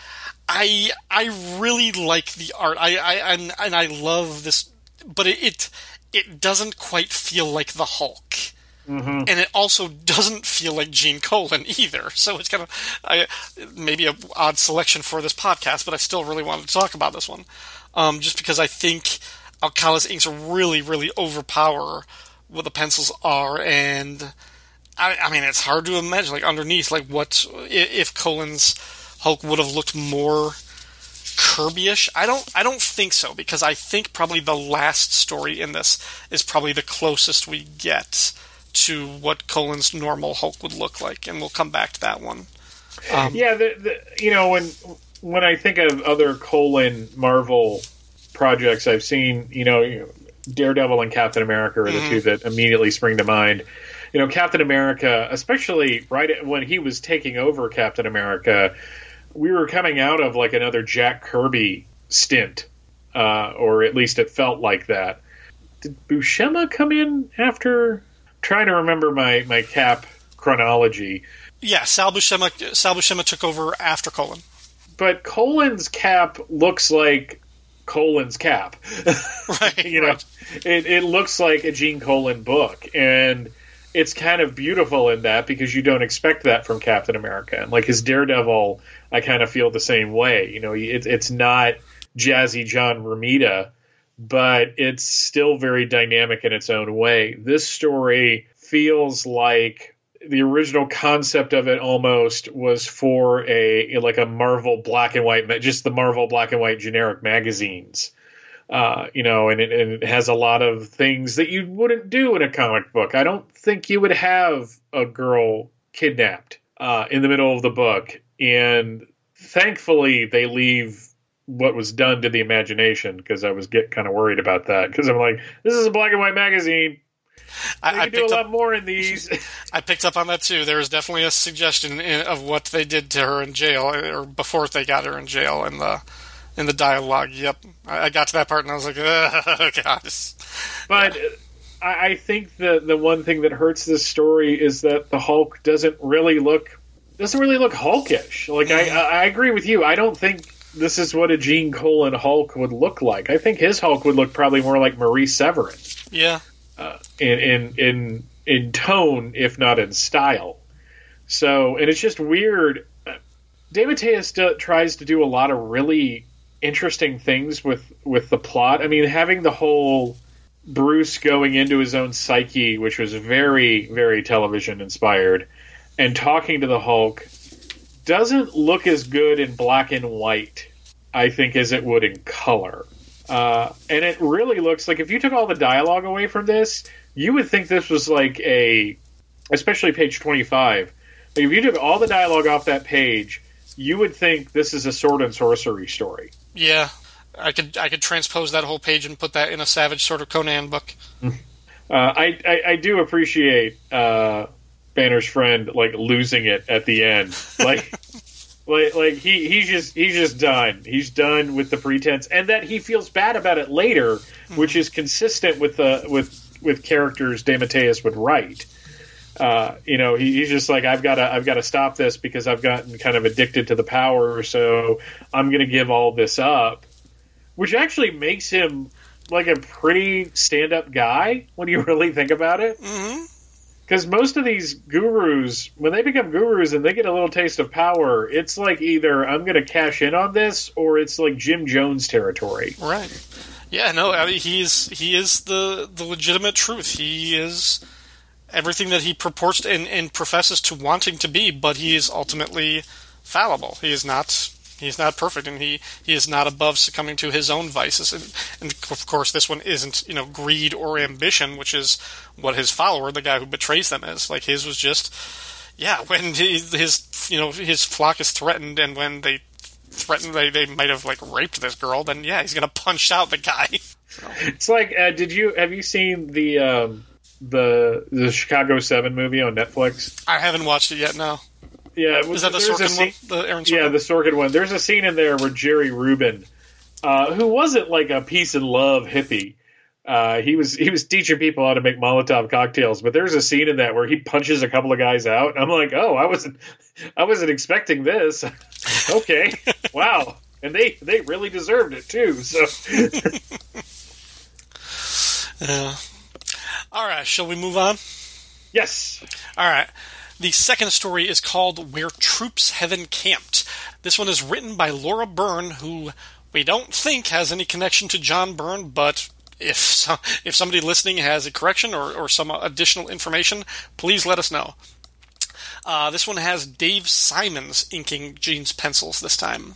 I I really like the art. I, I and, and I love this, but it, it it doesn't quite feel like the Hulk, mm-hmm. and it also doesn't feel like Gene Colan either. So it's kind of I, maybe an odd selection for this podcast, but I still really wanted to talk about this one, um, just because I think Alcala's inks really, really overpower what the pencils are, and. I, I mean, it's hard to imagine, like, underneath, like, what, if Colan's Hulk would have looked more Kirby-ish? I don't, I don't think so, because I think probably the last story in this is probably the closest we get to what Colan's normal Hulk would look like, and we'll come back to that one. Um, yeah, the, the, you know, when, when I think of other Colan Marvel projects I've seen, you know, Daredevil and Captain America are the mm-hmm. two that immediately spring to mind. You know, Captain America, especially right when he was taking over Captain America, we were coming out of like another Jack Kirby stint, uh, or at least it felt like that. Did Buscema come in after? I'm trying to remember my, my Cap chronology. Yeah, Sal Buscema, Sal Buscema took over after Colan. But Colan's Cap looks like Colan's Cap. Right. you know, right. It, it looks like a Gene Colan book, and it's kind of beautiful in that because you don't expect that from Captain America. And like his Daredevil, I kind of feel the same way. You know, it, it's not jazzy John Romita, but it's still very dynamic in its own way. This story feels like the original concept of it almost was for a like a Marvel black and white, just the Marvel black and white generic magazines. Uh, you know, and it, and it has a lot of things that you wouldn't do in a comic book. I don't think you would have a girl kidnapped uh, in the middle of the book. And thankfully, they leave what was done to the imagination, because I was get kind of worried about that. Because I'm like, this is a black and white magazine. I, we I can do a lot up, more in these. I picked up on that too. There was definitely a suggestion in, of what they did to her in jail, or before they got her in jail, in the in the dialogue. Yep, I, I got to that part and I was like, oh, God. But yeah. I, I think the the one thing that hurts this story is that the Hulk doesn't really look doesn't really look Hulkish. Like I, I agree with you. I don't think this is what a Gene Colan Hulk would look like. I think his Hulk would look probably more like Maurice Severin. Yeah. Uh, in, in in in tone, if not in style. So, and it's just weird. DeMatteis do, tries to do a lot of really interesting things with, with the plot. I mean, having the whole Bruce going into his own psyche, which was very, very television inspired, and talking to the Hulk, doesn't look as good in black and white, I think, as it would in color. Uh, and it really looks like if you took all the dialogue away from this, you would think this was like a especially page twenty-five. Like if you took all the dialogue off that page, you would think this is a sword and sorcery story. Yeah, I could I could transpose that whole page and put that in a Savage Sword of Conan book. Uh, I, I I do appreciate uh, Banner's friend like losing it at the end, like. Like, like he, he's just he's just done. He's done with the pretense, and that he feels bad about it later, mm-hmm. which is consistent with the with with characters DeMatteis would write. Uh, you know, he, he's just like, I've got to I've got to stop this because I've gotten kind of addicted to the power, so I'm going to give all this up, which actually makes him like a pretty stand up guy when you really think about it. Mm-hmm. Because most of these gurus, when they become gurus and they get a little taste of power, it's like either I'm going to cash in on this or it's like Jim Jones territory. Right. Yeah, no, I mean, he's, he is the, the legitimate truth. He is everything that he purports and, and professes to wanting to be, but he is ultimately fallible. He is not... He's not perfect, and he, he is not above succumbing to his own vices. And, and, of course, this one isn't, you know, greed or ambition, which is what his follower, the guy who betrays them, is. Like, his was just, yeah, when he, his, you know, his flock is threatened, and when they threaten they, they might have, like, raped this girl, then, yeah, he's going to punch out the guy. So. It's like, uh, did you, have you seen the, um, the, the Chicago seven movie on Netflix? I haven't watched it yet, no. Yeah, is that the Sorkin scene, one? The Aaron Sorkin? Yeah, the Sorkin one. There's a scene in there where Jerry Rubin, uh, who wasn't like a peace and love hippie, uh, he was he was teaching people how to make Molotov cocktails. But there's a scene in that where he punches a couple of guys out. And I'm like, oh, I wasn't I wasn't expecting this. Okay, wow, and they they really deserved it too. So, yeah. All right, shall we move on? Yes. All right. The second story is called Where Troops Have Encamped. This one is written by Laura Byrne, who we don't think has any connection to John Byrne, but if so, if somebody listening has a correction or, or some additional information, please let us know. Uh, this one has Dave Simons inking Gene's pencils this time.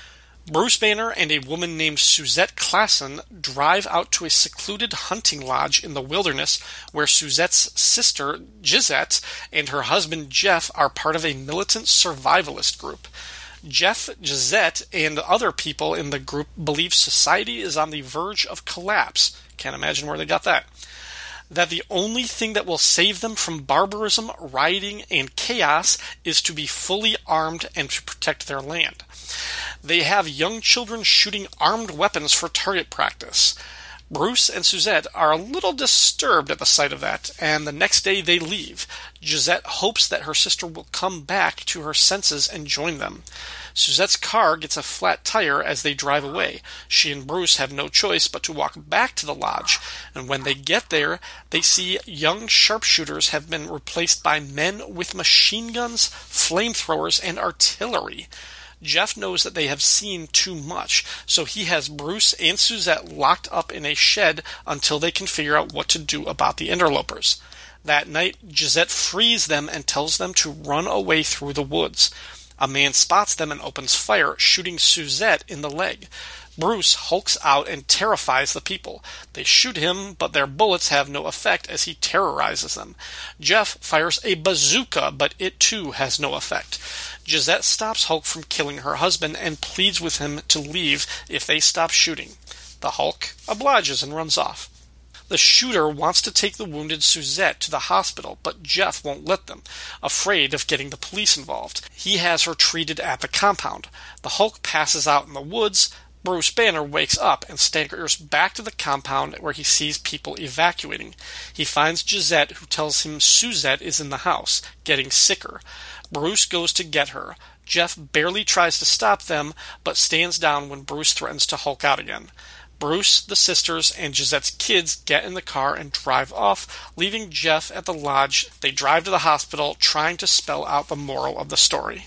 Bruce Banner and a woman named Suzette Klassen drive out to a secluded hunting lodge in the wilderness where Suzette's sister, Gisette, and her husband, Jeff, are part of a militant survivalist group. Jeff, Gisette, and other people in the group believe society is on the verge of collapse. Can't imagine where they got that. That the only thing that will save them from barbarism, rioting, and chaos is to be fully armed and to protect their land. They have young children shooting armed weapons for target practice. Bruce and Suzette are a little disturbed at the sight of that, and the next day they leave. Gisette hopes that her sister will come back to her senses and join them. Suzette's car gets a flat tire as they drive away. She and Bruce have no choice but to walk back to the lodge, and when they get there, they see young sharpshooters have been replaced by men with machine guns, flamethrowers, and artillery. Jeff knows that they have seen too much, so he has Bruce and Suzette locked up in a shed until they can figure out what to do about the interlopers. That night, Gisette frees them and tells them to run away through the woods. A man spots them and opens fire, shooting Suzette in the leg. Bruce hulks out and terrifies the people. They shoot him, but their bullets have no effect as he terrorizes them. Jeff fires a bazooka, but it too has no effect. Gisette stops Hulk from killing her husband and pleads with him to leave if they stop shooting. The Hulk obliges and runs off. The shooter wants to take the wounded Suzette to the hospital, but Jeff won't let them, afraid of getting the police involved. He has her treated at the compound. The Hulk passes out in the woods. Bruce Banner wakes up and staggers back to the compound where he sees people evacuating. He finds Gisette, who tells him Suzette is in the house, getting sicker. Bruce goes to get her. Jeff barely tries to stop them, but stands down when Bruce threatens to Hulk out again. Bruce, the sisters, and Gisette's kids get in the car and drive off, leaving Jeff at the lodge. They drive to the hospital, trying to spell out the moral of the story.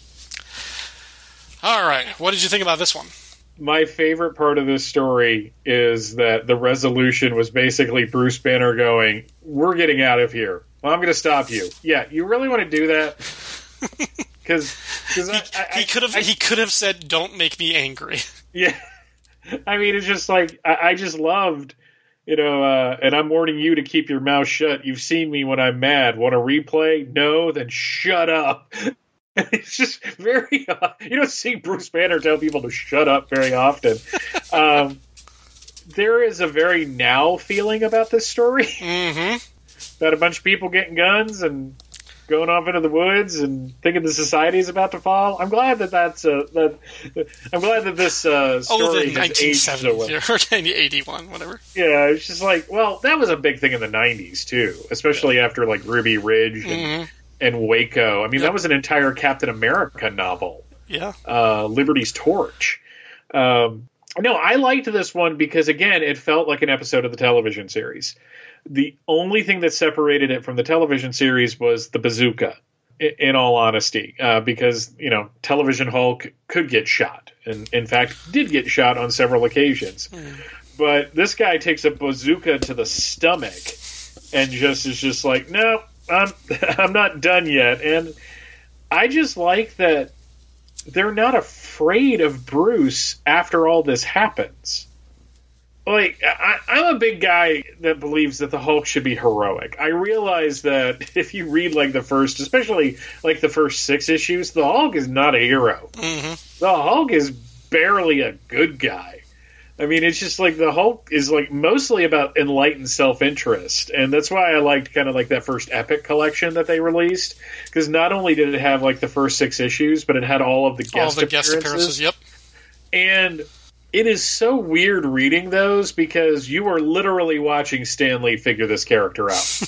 All right, what did you think about this one? My favorite part of this story is that the resolution was basically Bruce Banner going, we're getting out of here. Well, I'm going to stop you. Yeah, you really want to do that? Because he, he could have he could have said, don't make me angry. Yeah. I mean, it's just like, I, I just loved You know, uh, and I'm warning you to keep your mouth shut. You've seen me when I'm mad. Want a replay? No? Then shut up. It's just very... Uh, you don't see Bruce Banner tell people to shut up very often. Um, there is a very now feeling about this story. Mm-hmm. About a bunch of people getting guns and going off into the woods and thinking the society is about to fall. I'm glad that that's uh, that. I'm glad that this uh, story oh, the has nineteen aged so well. seventy or nineteen eighty-one, whatever. Yeah, it's just like, well, that was a big thing in the nineties too, especially yeah. after like Ruby Ridge and, mm-hmm. and Waco. I mean, yep. that was an entire Captain America novel. Yeah, uh, Liberty's Torch. Um, no, I liked this one because again, it felt like an episode of the television series. The only thing that separated it from the television series was the bazooka, in all honesty, uh, because, you know, television Hulk could get shot, and in fact did get shot on several occasions. Mm. But this guy takes a bazooka to the stomach and just is just like, no, I'm, I'm not done yet. And I just like that they're not afraid of Bruce after all this happens. Like, I, I'm a big guy that believes that the Hulk should be heroic. I realize that if you read, like, the first, especially, like, the first six issues, the Hulk is not a hero. Mm-hmm. The Hulk is barely a good guy. I mean, it's just, like, the Hulk is, like, mostly about enlightened self-interest. And that's why I liked kind of, like, that first Epic collection that they released. Because not only did it have, like, the first six issues, but it had all of the guest all the appearances. guest appearances, yep. And... it is so weird reading those because you are literally watching Stan Lee figure this character out.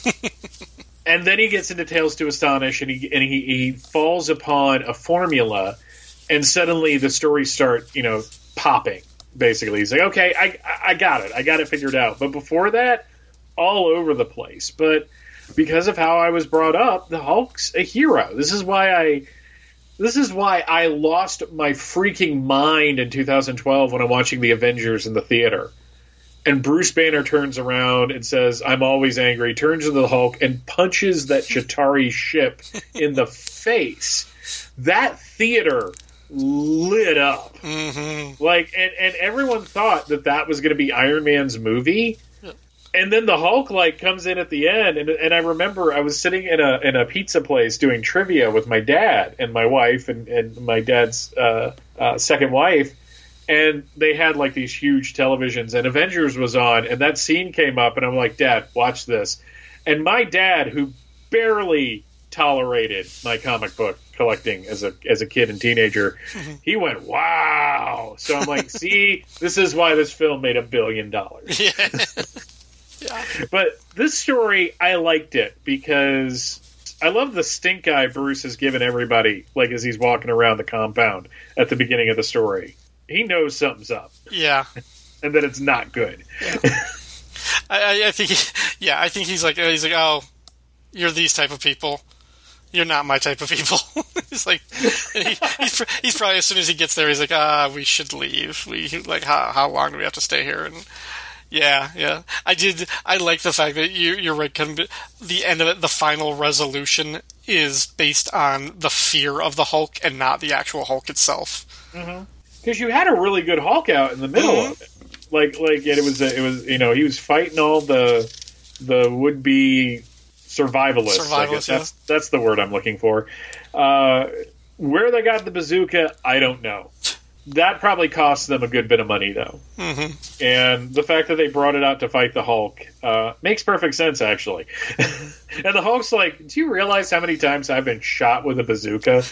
And then he gets into Tales to Astonish and he and he, he falls upon a formula and suddenly the stories start, you know, popping, basically. He's like, okay, I I got it. I got it figured out. But before that, all over the place. But because of how I was brought up, the Hulk's a hero. This is why I... This is why I lost my freaking mind in two thousand twelve when I'm watching The Avengers in the theater. And Bruce Banner turns around and says, I'm always angry, turns into the Hulk, and punches that Chitauri ship in the face. That theater lit up. Mm-hmm. Like, and, and everyone thought that that was going to be Iron Man's movie. And then the Hulk, like, comes in at the end, and and I remember I was sitting in a in a pizza place doing trivia with my dad and my wife and, and my dad's uh, uh, second wife, and they had, like, these huge televisions, and Avengers was on, and that scene came up, and I'm like, Dad, watch this. And my dad, who barely tolerated my comic book collecting as a as a kid and teenager, mm-hmm. he went, wow. So I'm like, see, this is why this film made a billion dollars. Yeah. Yeah. But this story, I liked it because I love the stink eye Bruce has given everybody, like as he's walking around the compound at the beginning of the story. He knows something's up. Yeah. And that it's not good. Yeah. I, I think, he, yeah, I think he's like, he's like, oh, you're these type of people. You're not my type of people. He's like, he, he's, he's probably, as soon as he gets there, he's like, ah, we should leave. We like, how how long do we have to stay here? And yeah, yeah. I did. I like the fact that you, you're right. The end of it, the final resolution is based on the fear of the Hulk and not the actual Hulk itself. Because mm-hmm. you had a really good Hulk out in the middle mm-hmm. of it. Like, like it was, it was, you know, he was fighting all the the would be survivalists. Survivalists, I guess. yeah. That's that's the word I'm looking for. Uh, where they got the bazooka, I don't know. That probably cost them a good bit of money, though. Mm-hmm. And the fact that they brought it out to fight the Hulk uh, makes perfect sense, actually. And the Hulk's like, do you realize how many times I've been shot with a bazooka?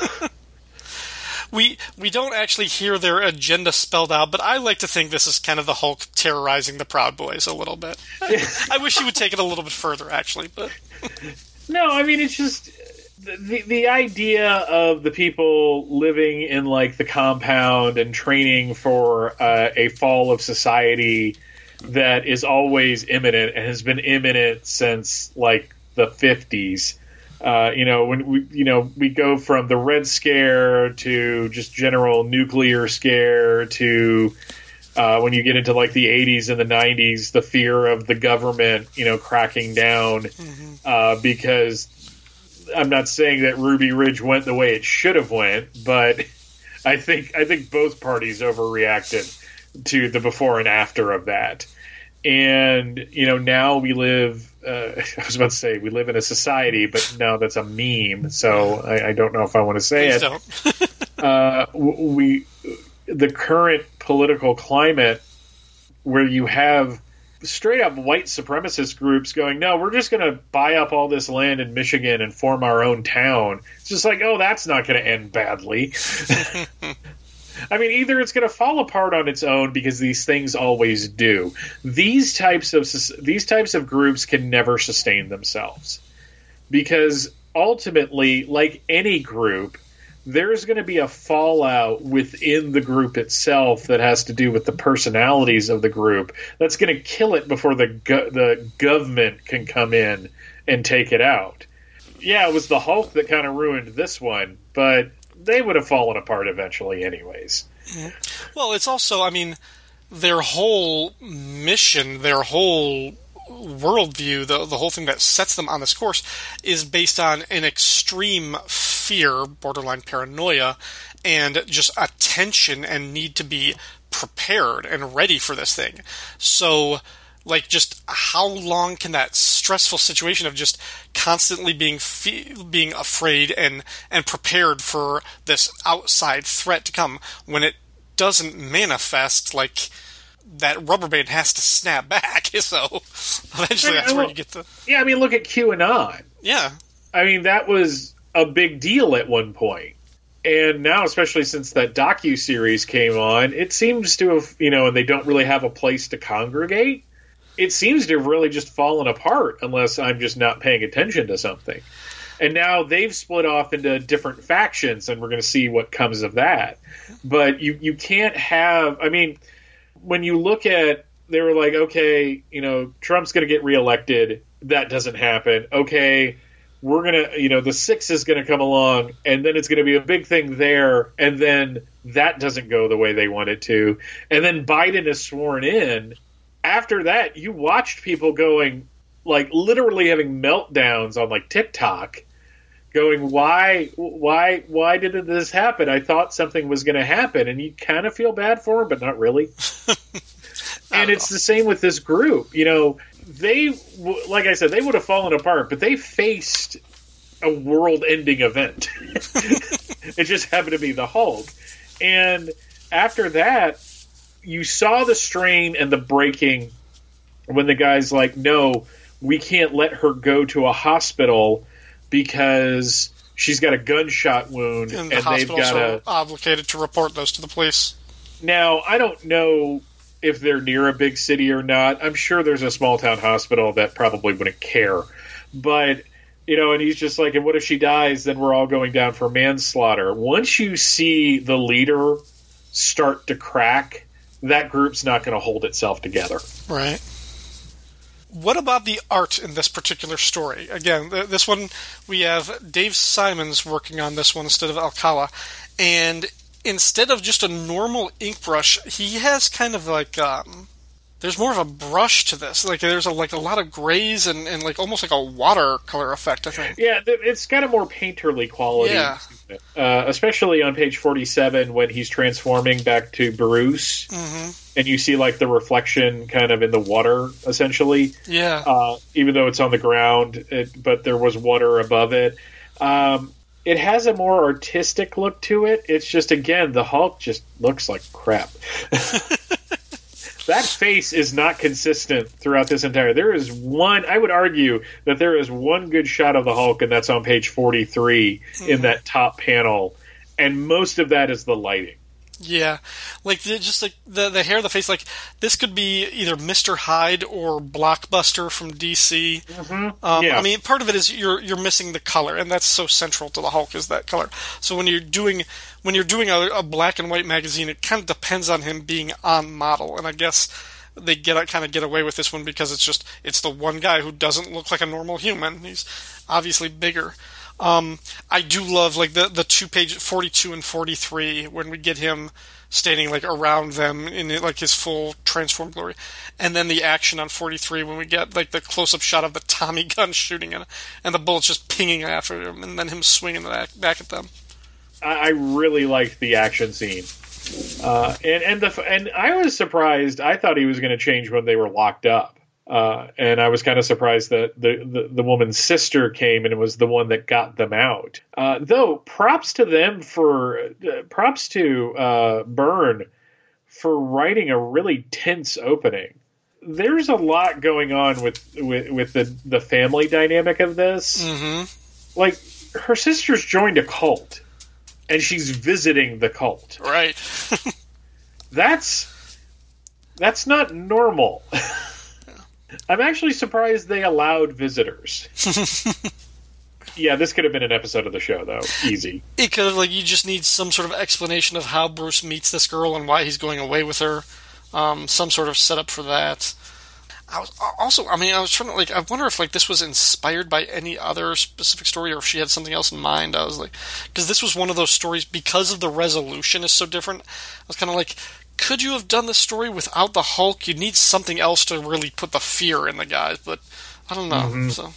we we don't actually hear their agenda spelled out, but I like to think this is kind of the Hulk terrorizing the Proud Boys a little bit. I, I wish he would take it a little bit further, actually. But no, I mean, it's just... The the idea of the people living in, like, the compound and training for uh, a fall of society that is always imminent and has been imminent since, like, the fifties. Uh, you know, when we you know we go from the Red Scare to just general nuclear scare to uh, when you get into, like, the eighties and the nineties, the fear of the government, you know, cracking down mm-hmm. uh, because. I'm not saying that Ruby Ridge went the way it should have went, but I think I think both parties overreacted to the before and after of that. And, you know, now we live, uh, I was about to say we live in a society, but no, that's a meme. So I, I don't know if I want to say Please it. Don't. uh, we, the current political climate where you have straight up white supremacist groups going, no, we're just going to buy up all this land in Michigan and form our own town. It's just like, oh, that's not going to end badly. I mean, either it's going to fall apart on its own because these things always do. These types of these types of groups can never sustain themselves because ultimately, like any group, there's going to be a fallout within the group itself that has to do with the personalities of the group. That's going to kill it before the go- the government can come in and take it out. Yeah, it was the Hulk that kind of ruined this one, but they would have fallen apart eventually anyways. Well, it's also, I mean, their whole mission, their whole worldview, the the whole thing that sets them on this course is based on an extreme fear, borderline paranoia, and just attention and need to be prepared and ready for this thing. So, like, just how long can that stressful situation of just constantly being fe- being afraid and, and prepared for this outside threat to come when it doesn't manifest, like, that rubber band has to snap back. So eventually that's where you get the... Yeah, I mean, look at QAnon. Yeah. I mean, that was a big deal at one point. And now, especially since that docu-series came on, it seems to have, you know, and they don't really have a place to congregate. It seems to have really just fallen apart unless I'm just not paying attention to something. And now they've split off into different factions, and we're going to see what comes of that. But you, you can't have... I mean, when you look at... They were like, okay, you know, Trump's going to get reelected. That doesn't happen. Okay, we're going to... You know, the six is going to come along, and then it's going to be a big thing there, and then that doesn't go the way they want it to. And then Biden is sworn in... After that, you watched people going, like, literally having meltdowns on, like, TikTok, going, why, why, why did this happen? I thought something was going to happen, and you kind of feel bad for them, but not really. And it's know. the same with this group. You know, they, like I said, they would have fallen apart, but they faced a world-ending event. It just happened to be the Hulk. And after that, you saw the strain and the breaking when the guy's like, no, we can't let her go to a hospital because she's got a gunshot wound And the and they've hospitals got are a... obligated to report those to the police. Now, I don't know if they're near a big city or not. I'm sure there's a small town hospital that probably wouldn't care. But, you know, and he's just like, and what if she dies? Then we're all going down for manslaughter. Once you see the leader start to crack, that group's not going to hold itself together. Right. What about the art in this particular story? Again, th- this one, we have Dave Simons working on this one instead of Alcala. And instead of just a normal ink brush, he has kind of like... Um, there's more of a brush to this. Like there's a, like a lot of grays and, and like almost like a watercolor effect, I think. Yeah, it's got a more painterly quality. Yeah. Uh, especially on page forty-seven when he's transforming back to Bruce. Mm-hmm. And you see like the reflection kind of in the water, essentially. Yeah. Uh, even though it's on the ground, it, but there was water above it. Um, it has a more artistic look to it. It's just, again, the Hulk just looks like crap. That face is not consistent throughout this entire... There is one... I would argue that there is one good shot of the Hulk, and that's on page forty-three mm-hmm. in that top panel. And most of that is the lighting. Yeah. Like, the, just like the, the hair, the face, like, this could be either Mister Hyde or Blockbuster from D C. Mm-hmm. Um, yeah. I mean, part of it is you're you're missing the color, and that's so central to the Hulk, is that color. So when you're doing... When you're doing a, a black and white magazine, it kind of depends on him being on model, and I guess they get kind of get away with this one because it's just it's the one guy who doesn't look like a normal human. He's obviously bigger. Um, I do love like the the two page forty-two and forty-three when we get him standing like around them in like his full transformed glory, and then the action on forty-three when we get like the close up shot of the Tommy gun shooting and and the bullets just pinging after him, and then him swinging back back at them. I really liked the action scene. Uh, and and the and I was surprised. I thought he was going to change when they were locked up. Uh, and I was kind of surprised that the, the, the woman's sister came and it was the one that got them out. Uh, though, props to them for, uh, props to uh, Byrne for writing a really tense opening. There's a lot going on with, with, with the, the family dynamic of this. Mm-hmm. Like, her sister's joined a cult, and she's visiting the cult. Right. That's, that's not normal. I'm actually surprised they allowed visitors. Yeah, this could have been an episode of the show, though. Easy. It could have, like, you just need some sort of explanation of how Bruce meets this girl and why he's going away with her. Um, some sort of setup for that. I was also, I mean, I was trying to, like, I wonder if, like, this was inspired by any other specific story or if she had something else in mind. I was like, because this was one of those stories, because of the resolution is so different, I was kind of like, could you have done this story without the Hulk? You need something else to really put the fear in the guys, but I don't know. Mm-hmm. So,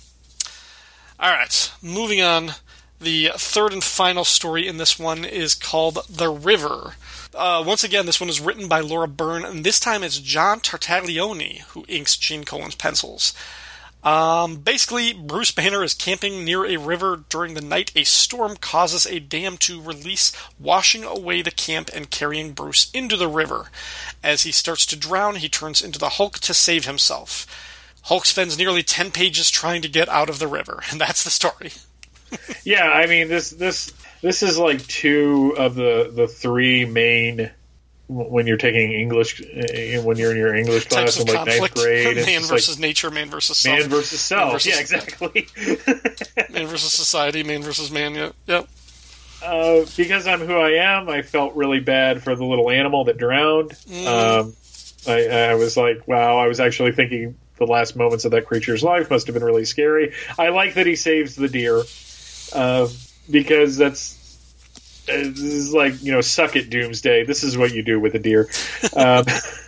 all right, moving on. The third and final story in this one is called The River. Uh, once again, this one is written by Laura Byrne, and this time it's John Tartaglione who inks Gene Colan's pencils. Um, basically, Bruce Banner is camping near a river. During the night, a storm causes a dam to release, washing away the camp and carrying Bruce into the river. As he starts to drown, he turns into the Hulk to save himself. Hulk spends nearly ten pages trying to get out of the river, and that's the story. Yeah, I mean, this this this is like two of the, the three main, when you're taking English, when you're in your English class in like ninth grade. Man versus like nature, man versus self. Man versus self, man versus, yeah, exactly. Man versus society, man versus man, yeah. Yep. Uh, because I'm who I am, I felt really bad for the little animal that drowned. Mm. Um, I, I was like, wow, I was actually thinking the last moments of that creature's life must have been really scary. I like that he saves the deer, uh, because that's, this is like, you know, suck it, Doomsday. This is what you do with a deer. Um,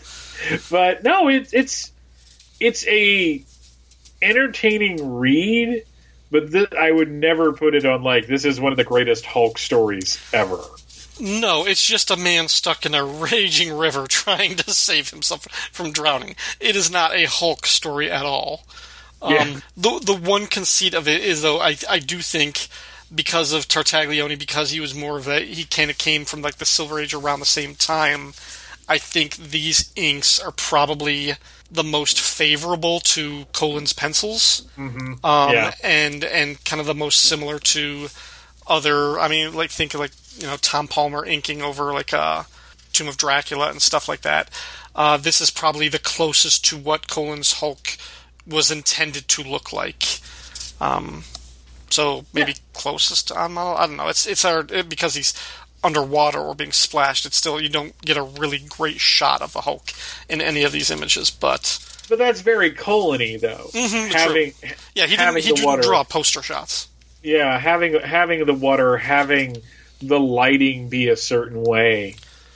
but no, it, it's it's a entertaining read, but th- I would never put it on like, this is one of the greatest Hulk stories ever. No, it's just a man stuck in a raging river trying to save himself from drowning. It is not a Hulk story at all. Um, yeah. The the one conceit of it is, though, I I do think, because of Tartaglione, because he was more of a, he kind of came from like the Silver Age around the same time, I think these inks are probably the most favorable to Colan's pencils. Mm-hmm. Um, yeah. and, and kind of the most similar to other, I mean, like, think of like, you know, Tom Palmer inking over like uh, Tomb of Dracula and stuff like that. Uh, this is probably the closest to what Colan's Hulk was intended to look like. Um, so maybe yeah. closest on model. I don't know. It's it's our it, because he's underwater or being splashed. It's still, you don't get a really great shot of the Hulk in any of these images, but but that's very Colan-y though. Mm-hmm, having true. yeah, he didn't he didn't water. draw poster shots. Yeah, having having the water, having the lighting be a certain way.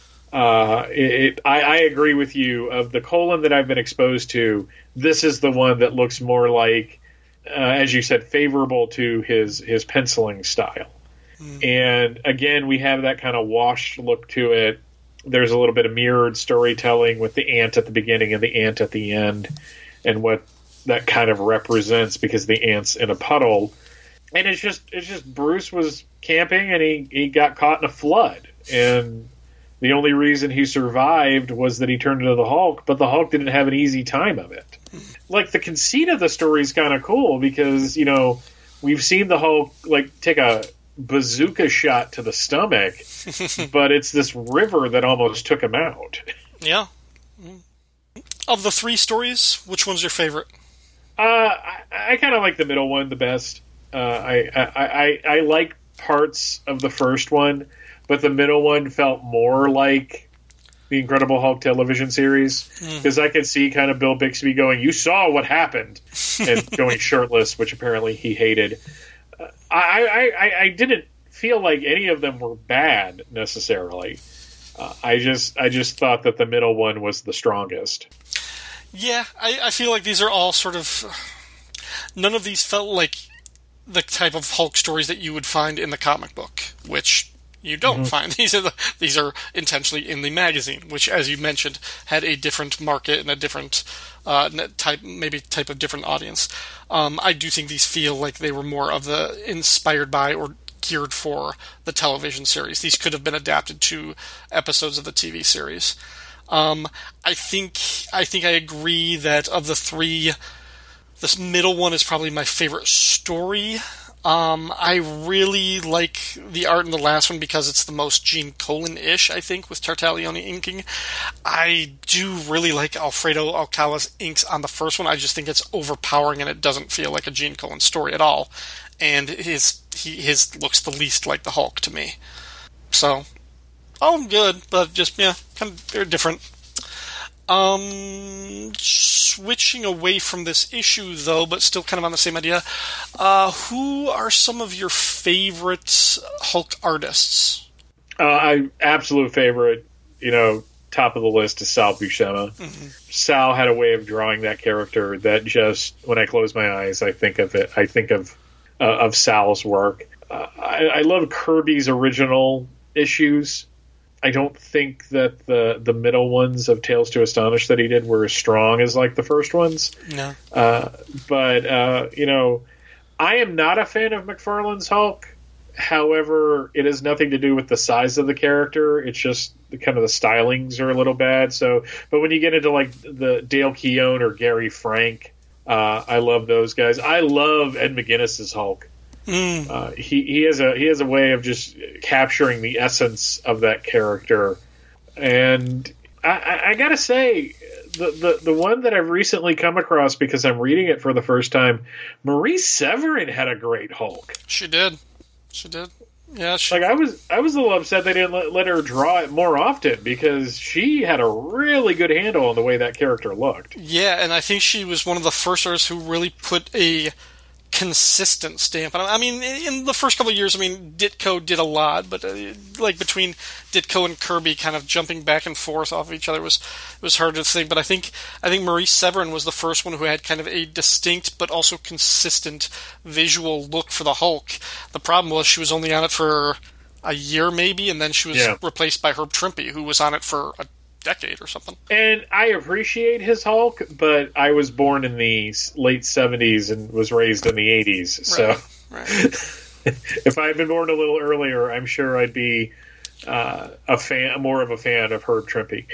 Uh, it, it, I, I agree with you. Of the Colan that I've been exposed to, this is the one that looks more like, uh, as you said, favorable to his, his penciling style. Mm. And again, we have that kind of washed look to it. There's a little bit of mirrored storytelling with the ant at the beginning and the ant at the end, and what that kind of represents, because the ant's in a puddle. And it's just it's just Bruce was camping and he, he got caught in a flood. And the only reason he survived was that he turned into the Hulk, but the Hulk didn't have an easy time of it. Like, the conceit of the story is kind of cool because, you know, we've seen the Hulk, like, take a bazooka shot to the stomach, but it's this river that almost took him out. Yeah. Of the three stories, which one's your favorite? Uh, I, I kind of like the middle one the best. Uh, I, I, I, I like parts of the first one, but the middle one felt more like the Incredible Hulk television series, because mm. I could see kind of Bill Bixby going, "You saw what happened," and going shirtless, which apparently he hated. Uh, I, I, I, I didn't feel like any of them were bad necessarily. Uh, I just I just thought that the middle one was the strongest. Yeah, I, I feel like these are all sort of... None of these felt like the type of Hulk stories that you would find in the comic book, which, You don't Mhm. find these are the, these are intentionally in the magazine, which, as you mentioned, had a different market and a different uh, type, maybe type of different audience. Um, I do think these feel like they were more of the inspired by or geared for the television series. These could have been adapted to episodes of the T V series. Um, I think I think I agree that of the three, this middle one is probably my favorite story. Um, I really like the art in the last one because it's the most Gene Colan-ish, I think, with Tartaglione inking. I do really like Alfredo Alcala's inks on the first one. I just think it's overpowering and it doesn't feel like a Gene Colan story at all. And his he, his looks the least like the Hulk to me. So, all good, but just, yeah, kind of they're different. Um, switching away from this issue, though, but still kind of on the same idea, uh, who are some of your favorite Hulk artists? Uh, I absolute favorite, you know, top of the list is Sal Buscema. Mm-hmm. Sal had a way of drawing that character that just, when I close my eyes, I think of it. I think of uh, of Sal's work. Uh, I, I love Kirby's original issues. I don't think that the the middle ones of Tales to Astonish that he did were as strong as like the first ones. No. Uh, but, uh, you know, I am not a fan of McFarlane's Hulk. However, it has nothing to do with the size of the character. It's just the, kind of the stylings are a little bad. So, but when you get into like the Dale Keown or Gary Frank, uh, I love those guys. I love Ed McGuinness's Hulk. Mm. Uh, he he has a he has a way of just capturing the essence of that character, and I, I, I gotta say, the, the the one that I've recently come across because I'm reading it for the first time, Marie Severin had a great Hulk. She did, she did. Yeah, she... like I was I was a little upset they didn't let, let her draw it more often because she had a really good handle on the way that character looked. Yeah, and I think she was one of the first artists who really put a consistent stamp. I mean, in the first couple of years, I mean, Ditko did a lot, but uh, like between Ditko and Kirby, kind of jumping back and forth off of each other was was hard to think. But I think I think Marie Severin was the first one who had kind of a distinct but also consistent visual look for the Hulk. The problem was she was only on it for a year, maybe, and then she was yeah. replaced by Herb Trimpe, who was on it for a decade or something. And I appreciate his Hulk, but I was born in the late seventies and was raised in the eighties. Right, so right. if I had been born a little earlier, I'm sure I'd be uh, a fan, more of a fan of Herb Trimpe.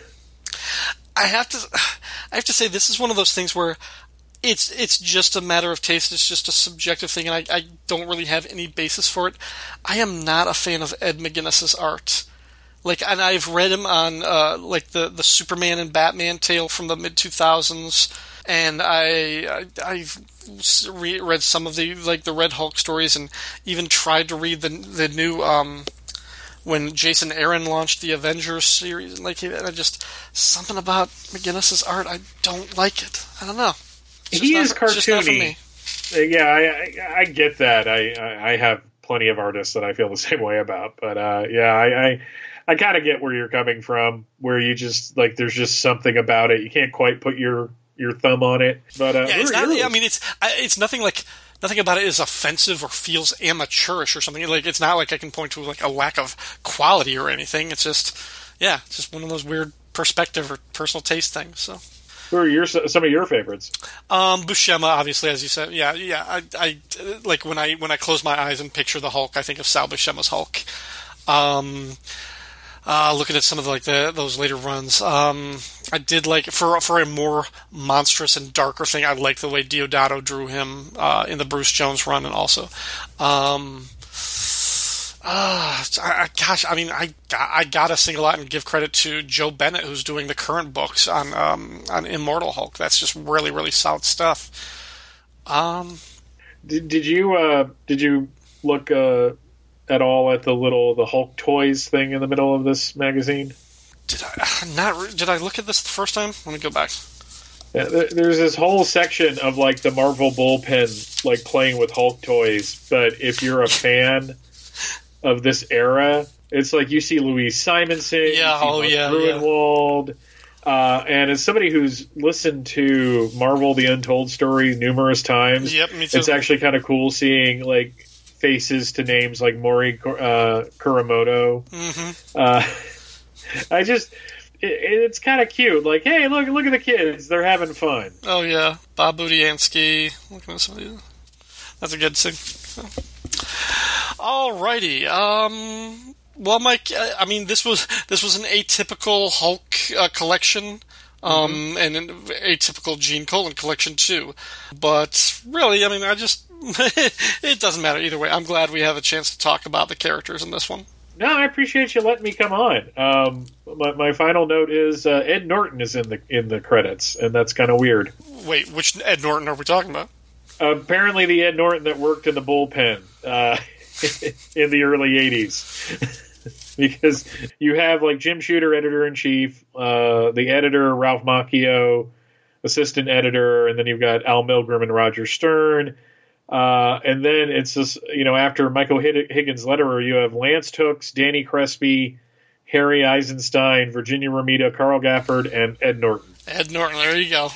I have to, I have to say, this is one of those things where it's it's just a matter of taste. It's just a subjective thing, and I, I don't really have any basis for it. I am not a fan of Ed McGuinness's art. Like, and I've read him on, uh, like, the, the Superman and Batman tale from the mid two thousands, and I, I, I've re- read some of the, like, the Red Hulk stories, and even tried to read the the new, um, when Jason Aaron launched the Avengers series, and, like, I just, something about McGuinness's art, I don't like it. I don't know. It's He not, is cartoony. Just not for me. Yeah, I, I, I get that. I, I, I have plenty of artists that I feel the same way about, but, uh, yeah, I... I I kind of get where you're coming from, where you just, like, there's just something about it. You can't quite put your, your thumb on it. But uh, yeah, it's not, I mean, it's it's nothing like, nothing about it is offensive or feels amateurish or something. Like, it's not like I can point to, like, a lack of quality or anything. It's just, yeah, it's just one of those weird perspective or personal taste things, so. Who are your, some of your favorites? Um, Buscema, obviously, as you said. Yeah, yeah. I, I, like, when I, when I close my eyes and picture the Hulk, I think of Sal Buscema's Hulk. Um... Uh, looking at some of the, like the those later runs, um, I did like for for a more monstrous and darker thing. I like the way Deodato drew him uh, in the Bruce Jones run, and also, um, uh, I, gosh, I mean, I I gotta single out and give credit to Joe Bennett, who's doing the current books on um, on Immortal Hulk. That's just really really solid stuff. Um, did did you uh, did you look? Uh... at all at the little the Hulk toys thing in the middle of this magazine? Did I not? Did I look at this the first time? Let me go back. Yeah, there's this whole section of like the Marvel bullpen, like playing with Hulk toys. But if you're a fan of this era, it's like you see Louise Simonson, yeah, oh yeah, Gruenwald, yeah. Uh, and as somebody who's listened to Marvel: The Untold Story numerous times, yep, me too. It's actually kind of cool seeing like faces to names like Mori uh, Kuramoto. Mm-hmm. Uh, I just, it, it's kind of cute. Like, hey, look, look at the kids; they're having fun. Oh yeah, Bob Budiansky. Looking at somebody. That's a good thing. So. Alrighty. Um. Well, Mike. I mean, this was this was an atypical Hulk uh, collection. Um, mm-hmm. and an atypical Gene Colan collection too. But really, I mean, I just it doesn't matter either way. I'm glad we have a chance to talk about the characters in this one. No, I appreciate you letting me come on. Um, my, my final note is uh, Ed Norton is in the in the credits, and that's kind of weird. Wait, which Ed Norton are we talking about? Uh, apparently, the Ed Norton that worked in the bullpen uh, in the early eighties. Because you have like Jim Shooter, editor-in-chief, uh, the editor, Ralph Macchio, assistant editor, and then you've got Al Milgrom and Roger Stern. Uh, and then it's just, you know, after Michael Higgins letterer, you have Lance Tooks, Danny Crespi, Harry Eisenstein, Virginia Romita, Carl Gafford, and Ed Norton. Ed Norton, there you go.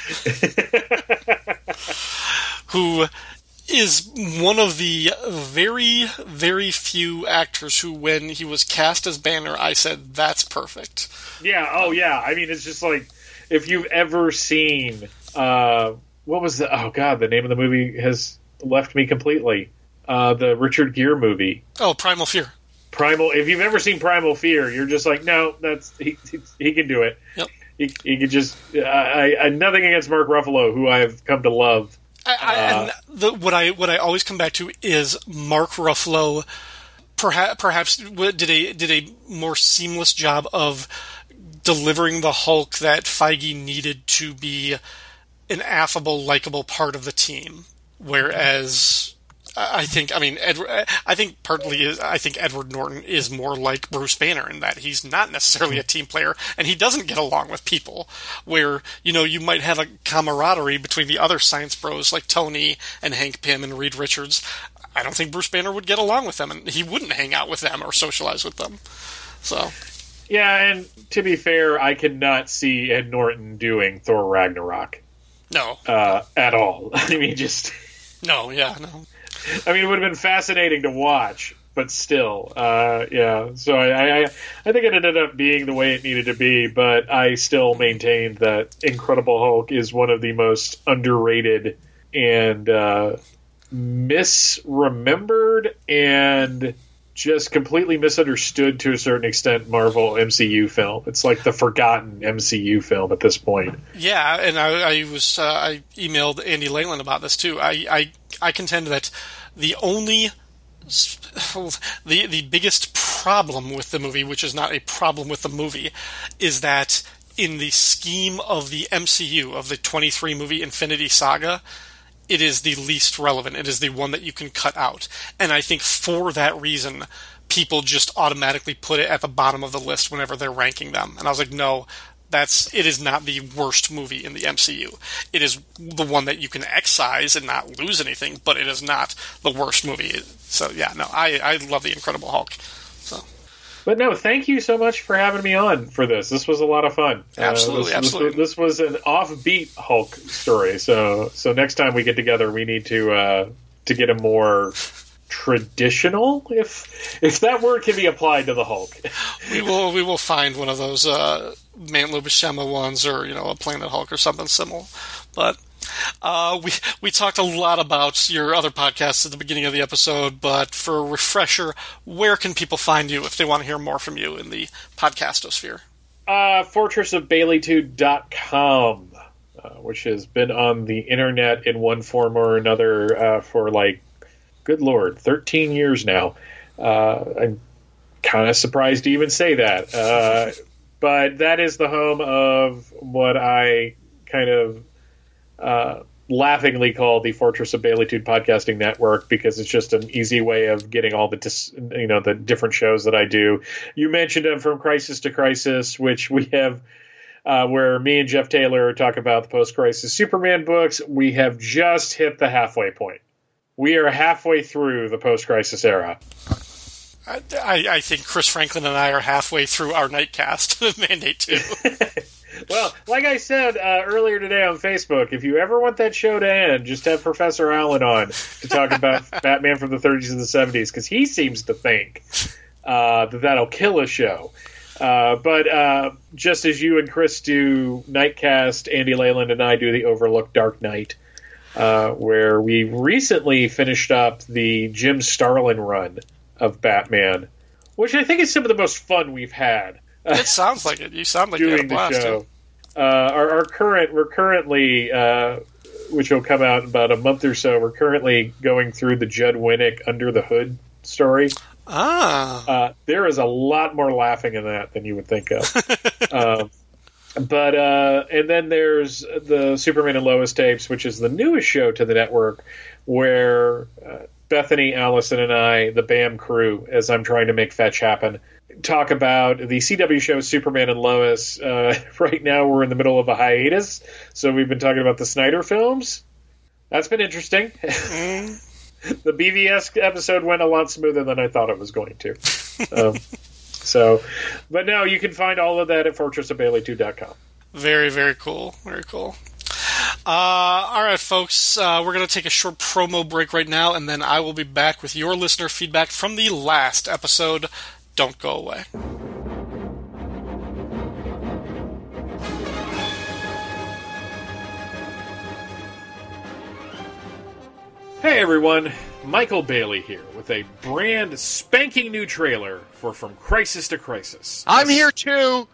Who is one of the very, very few actors who, when he was cast as Banner, I said, that's perfect. Yeah, oh yeah. I mean, it's just like, if you've ever seen, uh, what was the, oh god, the name of the movie has left me completely. Uh, the Richard Gere movie. Oh, Primal Fear. Primal, if you've ever seen Primal Fear, you're just like, no, that's, he, he can do it. Yep. He, he could just, I, I, nothing against Mark Ruffalo, who I have come to love. I, I, and the, what I what I always come back to is Mark Ruffalo. Perhaps, perhaps did a did a more seamless job of delivering the Hulk that Feige needed to be an affable, likable part of the team. Whereas I think, I mean, Edward, I think partly is, I think Edward Norton is more like Bruce Banner in that he's not necessarily a team player and he doesn't get along with people. Where, you know, you might have a camaraderie between the other science bros like Tony and Hank Pym and Reed Richards. I don't think Bruce Banner would get along with them, and he wouldn't hang out with them or socialize with them. So, yeah, and to be fair, I could not see Ed Norton doing Thor Ragnarok. No, uh, at all. I mean, just no, yeah, no. I mean, it would have been fascinating to watch, but still, uh, yeah. So I, I, I think it ended up being the way it needed to be, but I still maintained that Incredible Hulk is one of the most underrated and uh, misremembered and just completely misunderstood to a certain extent Marvel M C U film. It's like the forgotten M C U film at this point. Yeah, and I, I was uh, I emailed Andy Leyland about this too. I, I I contend that the only the the biggest problem with the movie, which is not a problem with the movie, is that in the scheme of the M C U, of the twenty-three movie Infinity Saga, it is the least relevant. It is the one that you can cut out. And I think for that reason, people just automatically put it at the bottom of the list whenever they're ranking them. And I was like, no, that's it is not the worst movie in the M C U. It is the one that you can excise and not lose anything, but it is not the worst movie. So, yeah, no, I, I love The Incredible Hulk. So. But no, thank you so much for having me on for this. This was a lot of fun. Absolutely, uh, this, absolutely. This, this was an offbeat Hulk story. So, so next time we get together, we need to uh, to get a more traditional, if if that word can be applied to the Hulk. We will we will find one of those uh, Mount Lubishema ones, or you know, a Planet Hulk or something similar. But. Uh, we we talked a lot about your other podcasts at the beginning of the episode, but for a refresher, where can people find you if they want to hear more from you in the podcastosphere? Uh, fortress of baileytude dot com, uh, which has been on the internet in one form or another uh, for, like, good Lord, thirteen years now. Uh, I'm kind of surprised to even say that. Uh, but that is the home of what I kind of Uh, laughingly called the Fortress of Baileytude Podcasting Network, because it's just an easy way of getting all the dis- you know the different shows that I do. You mentioned them, From Crisis to Crisis, which we have uh, where me and Jeff Taylor talk about the post-crisis Superman books. We have just hit the halfway point. We are halfway through the post-crisis era. I, I think Chris Franklin and I are halfway through our Nightcast mandate too. Well, like I said uh, earlier today on Facebook, if you ever want that show to end, just have Professor Allen on to talk about Batman from the thirties and the seventies, because he seems to think uh, that that'll kill a show. Uh, but uh, just as you and Chris do Nightcast, Andy Leyland and I do the Overlook Dark Knight, uh, where we recently finished up the Jim Starlin run of Batman, which I think is some of the most fun we've had. It sounds like it. You sound like you had a Doing the blast. show. Uh, our, our current, we're currently, uh, which will come out in about a month or so, we're currently going through the Judd Winnick Under the Hood story. Ah. Uh, there is a lot more laughing in that than you would think of. um, but, uh, and then there's the Superman and Lois tapes, which is the newest show to the network, where uh, Bethany, Allison, and I, the B A M crew, as I'm trying to make fetch happen, talk about the C W show Superman and Lois. Uh, right now we're in the middle of a hiatus, so we've been talking about the Snyder films. That's been interesting. Mm. The B V S episode went a lot smoother than I thought it was going to. Um, so, but no, you can find all of that at fortress of bailey two dot com. Very, very cool. Very cool. Uh, all right, folks, uh, we're going to take a short promo break right now, and then I will be back with your listener feedback from the last episode. Don't go away. Hey everyone, Michael Bailey here with a brand spanking new trailer for From Crisis to Crisis. I'm here too!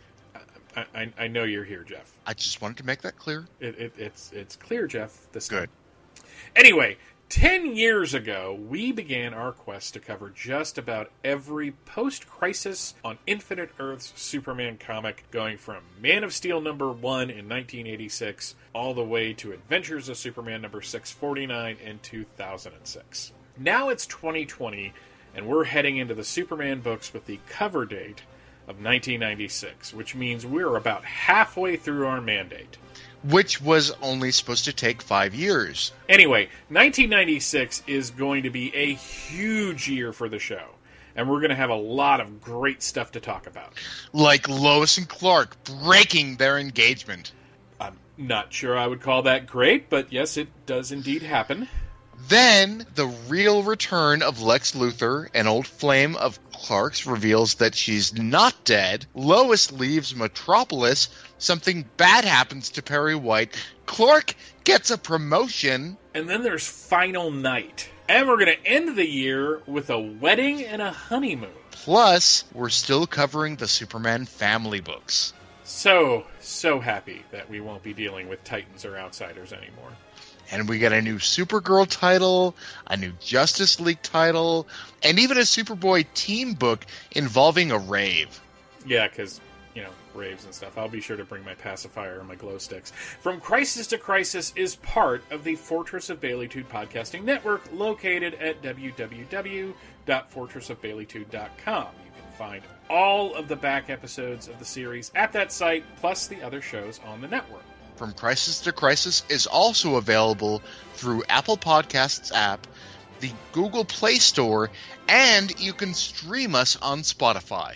I, I, I know you're here, Jeff. I just wanted to make that clear. It, it, it's it's clear, Jeff. This Good. time. Anyway, ten years ago, we began our quest to cover just about every post-Crisis on Infinite Earths Superman comic, going from Man of Steel number one in nineteen eighty-six all the way to Adventures of Superman number six forty-nine in two thousand six. Now it's twenty twenty, and we're heading into the Superman books with the cover date of nineteen ninety-six, which means we're about halfway through our mandate. Which was only supposed to take five years. Anyway, nineteen ninety-six is going to be a huge year for the show, and we're going to have a lot of great stuff to talk about. Like Lois and Clark breaking their engagement. I'm not sure I would call that great, but yes, it does indeed happen. Then, the real return of Lex Luthor, an old flame of Clark's, reveals that she's not dead. Lois leaves Metropolis. Something bad happens to Perry White. Clark gets a promotion. And then there's Final Night. And we're going to end the year with a wedding and a honeymoon. Plus, we're still covering the Superman family books. So, so happy that we won't be dealing with Titans or Outsiders anymore. And we got a new Supergirl title, a new Justice League title, and even a Superboy team book involving a rave. Yeah, because, you know, raves and stuff. I'll be sure to bring my pacifier and my glow sticks. From Crisis to Crisis is part of the Fortress of Baileytude podcasting network, located at w w w dot fortress of baileytude dot com. You can find all of the back episodes of the series at that site, plus the other shows on the network. From Crisis to Crisis is also available through Apple Podcasts app, the Google Play Store, and you can stream us on Spotify.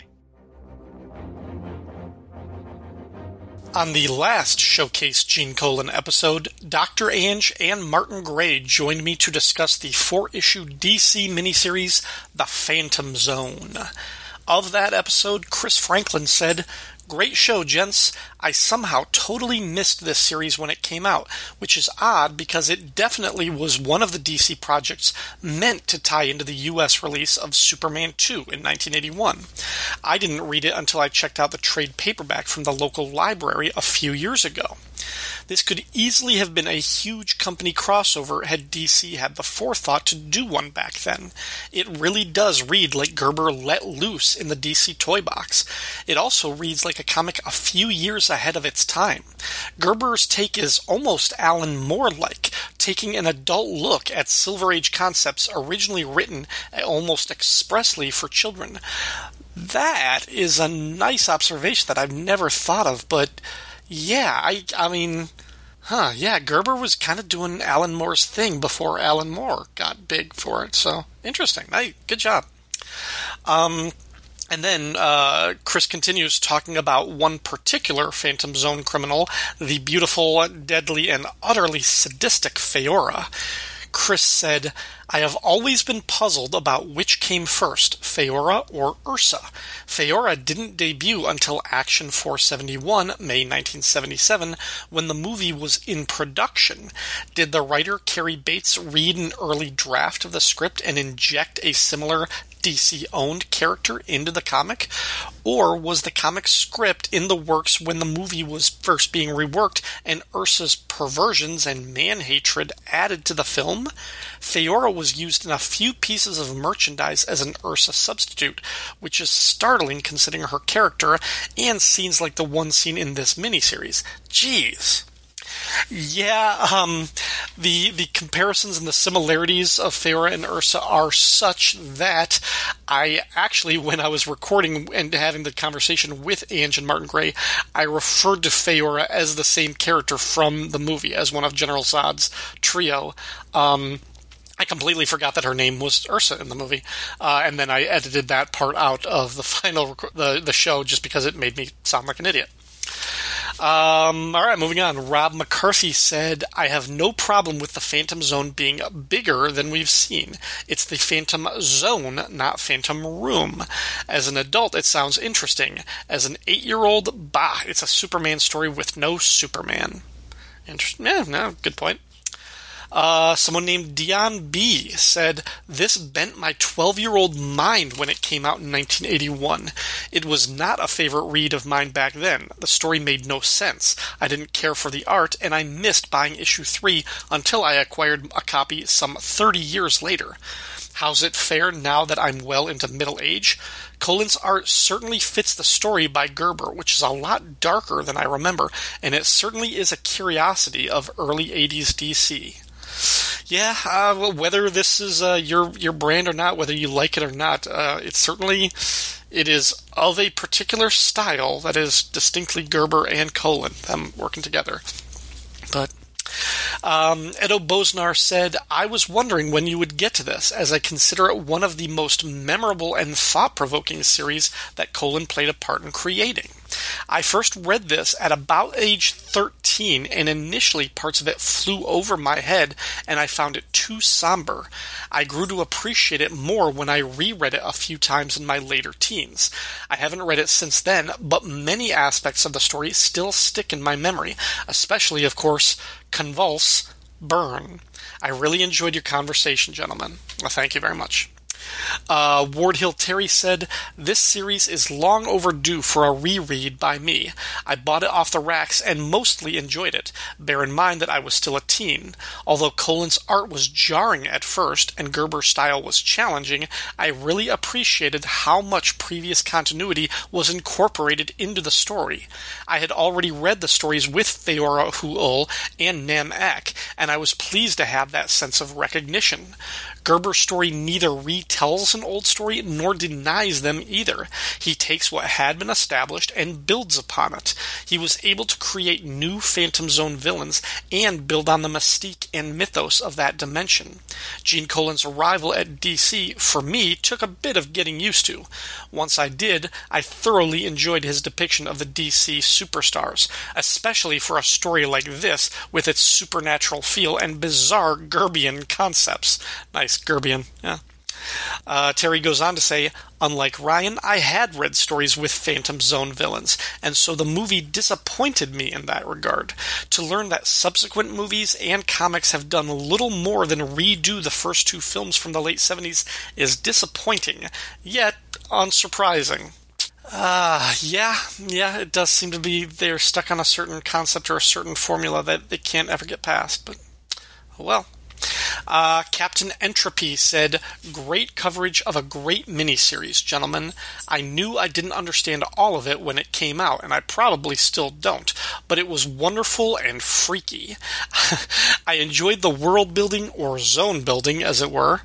On the last Showcase Gene Colan episode, Doctor Ange and Martin Gray joined me to discuss the four-issue D C miniseries, The Phantom Zone. Of that episode, Chris Franklin said, "Great show, gents. I somehow totally missed this series when it came out, which is odd because it definitely was one of the D C projects meant to tie into the U S release of Superman two in nineteen eighty-one. I didn't read it until I checked out the trade paperback from the local library a few years ago. This could easily have been a huge company crossover had D C had the forethought to do one back then. It really does read like Gerber let loose in the D C toy box. It also reads like a comic a few years ahead of its time. Gerber's take is almost Alan Moore-like, taking an adult look at Silver Age concepts originally written almost expressly for children. That is a nice observation that I've never thought of, but yeah, I I mean, huh, yeah, Gerber was kind of doing Alan Moore's thing before Alan Moore got big for it, so interesting. Hey, good job. Um, And then uh, Chris continues talking about one particular Phantom Zone criminal, the beautiful, deadly, and utterly sadistic Faora. Chris said, I have always been puzzled about which came first, Faora or Ursa. Faora didn't debut until Action four seventy-one, May nineteen seventy-seven, when the movie was in production. Did the writer Cary Bates read an early draft of the script and inject a similar D C-owned character into the comic? Or was the comic script in the works when the movie was first being reworked and Ursa's perversions and man-hatred added to the film? Faora was used in a few pieces of merchandise as an Ursa substitute, which is startling considering her character and scenes like the one scene in this miniseries. Jeez. Yeah, um, the the comparisons and the similarities of Faora and Ursa are such that I actually, when I was recording and having the conversation with Ange and Martin Gray, I referred to Faora as the same character from the movie, as one of General Zod's trio. Um, I completely forgot that her name was Ursa in the movie, uh, and then I edited that part out of the final rec- the the show just because it made me sound like an idiot. Um, all right, moving on. Rob McCarthy said, I have no problem with the Phantom Zone being bigger than we've seen. It's the Phantom Zone, not Phantom Room. As an adult, it sounds interesting. As an eight-year-old, bah, it's a Superman story with no Superman. Interesting. Yeah, no, good point. Uh, someone named Dion B. said, this bent my twelve-year-old mind when it came out in nineteen eighty-one. It was not a favorite read of mine back then. The story made no sense. I didn't care for the art, and I missed buying issue three until I acquired a copy some thirty years later. How's it fare now that I'm well into middle age? Colan's art certainly fits the story by Gerber, which is a lot darker than I remember, and it certainly is a curiosity of early eighties D C. Yeah, uh, well, whether this is uh, your your brand or not, whether you like it or not, uh, it certainly it is of a particular style that is distinctly Gerber and Colan, them working together. But Um, Edo Bosnar said, I was wondering when you would get to this, as I consider it one of the most memorable and thought-provoking series that Colan played a part in creating. I first read this at about age thirteen, and initially parts of it flew over my head, and I found it too somber. I grew to appreciate it more when I reread it a few times in my later teens. I haven't read it since then, but many aspects of the story still stick in my memory, especially, of course, Convulse, Burn. I really enjoyed your conversation, gentlemen. Well, thank you very much. Uh, Ward Hill Terry said, this series is long overdue for a reread by me. I bought it off the racks and mostly enjoyed it. Bear in mind that I was still a teen. Although Colan's art was jarring at first and Gerber's style was challenging, I really appreciated how much previous continuity was incorporated into the story. I had already read the stories with Faora Hu'ul and Nam-Ek, and I was pleased to have that sense of recognition. Gerber's story neither retells an old story nor denies them either. He takes what had been established and builds upon it. He was able to create new Phantom Zone villains and build on the mystique and mythos of that dimension. Gene Colan's arrival at D C, for me, took a bit of getting used to. Once I did, I thoroughly enjoyed his depiction of the D C superstars, especially for a story like this with its supernatural feel and bizarre Gerbian concepts. Nice. Gerbian, yeah. Uh, Terry goes on to say, unlike Ryan, I had read stories with Phantom Zone villains, and so the movie disappointed me in that regard. To learn that subsequent movies and comics have done little more than redo the first two films from the late seventies is disappointing, yet unsurprising. Ah, uh, yeah, yeah, it does seem to be they're stuck on a certain concept or a certain formula that they can't ever get past, but, well. Uh, Captain Entropy said, great coverage of a great miniseries, gentlemen. I knew I didn't understand all of it when it came out, and I probably still don't, but it was wonderful and freaky. I enjoyed the world building, or zone building, as it were.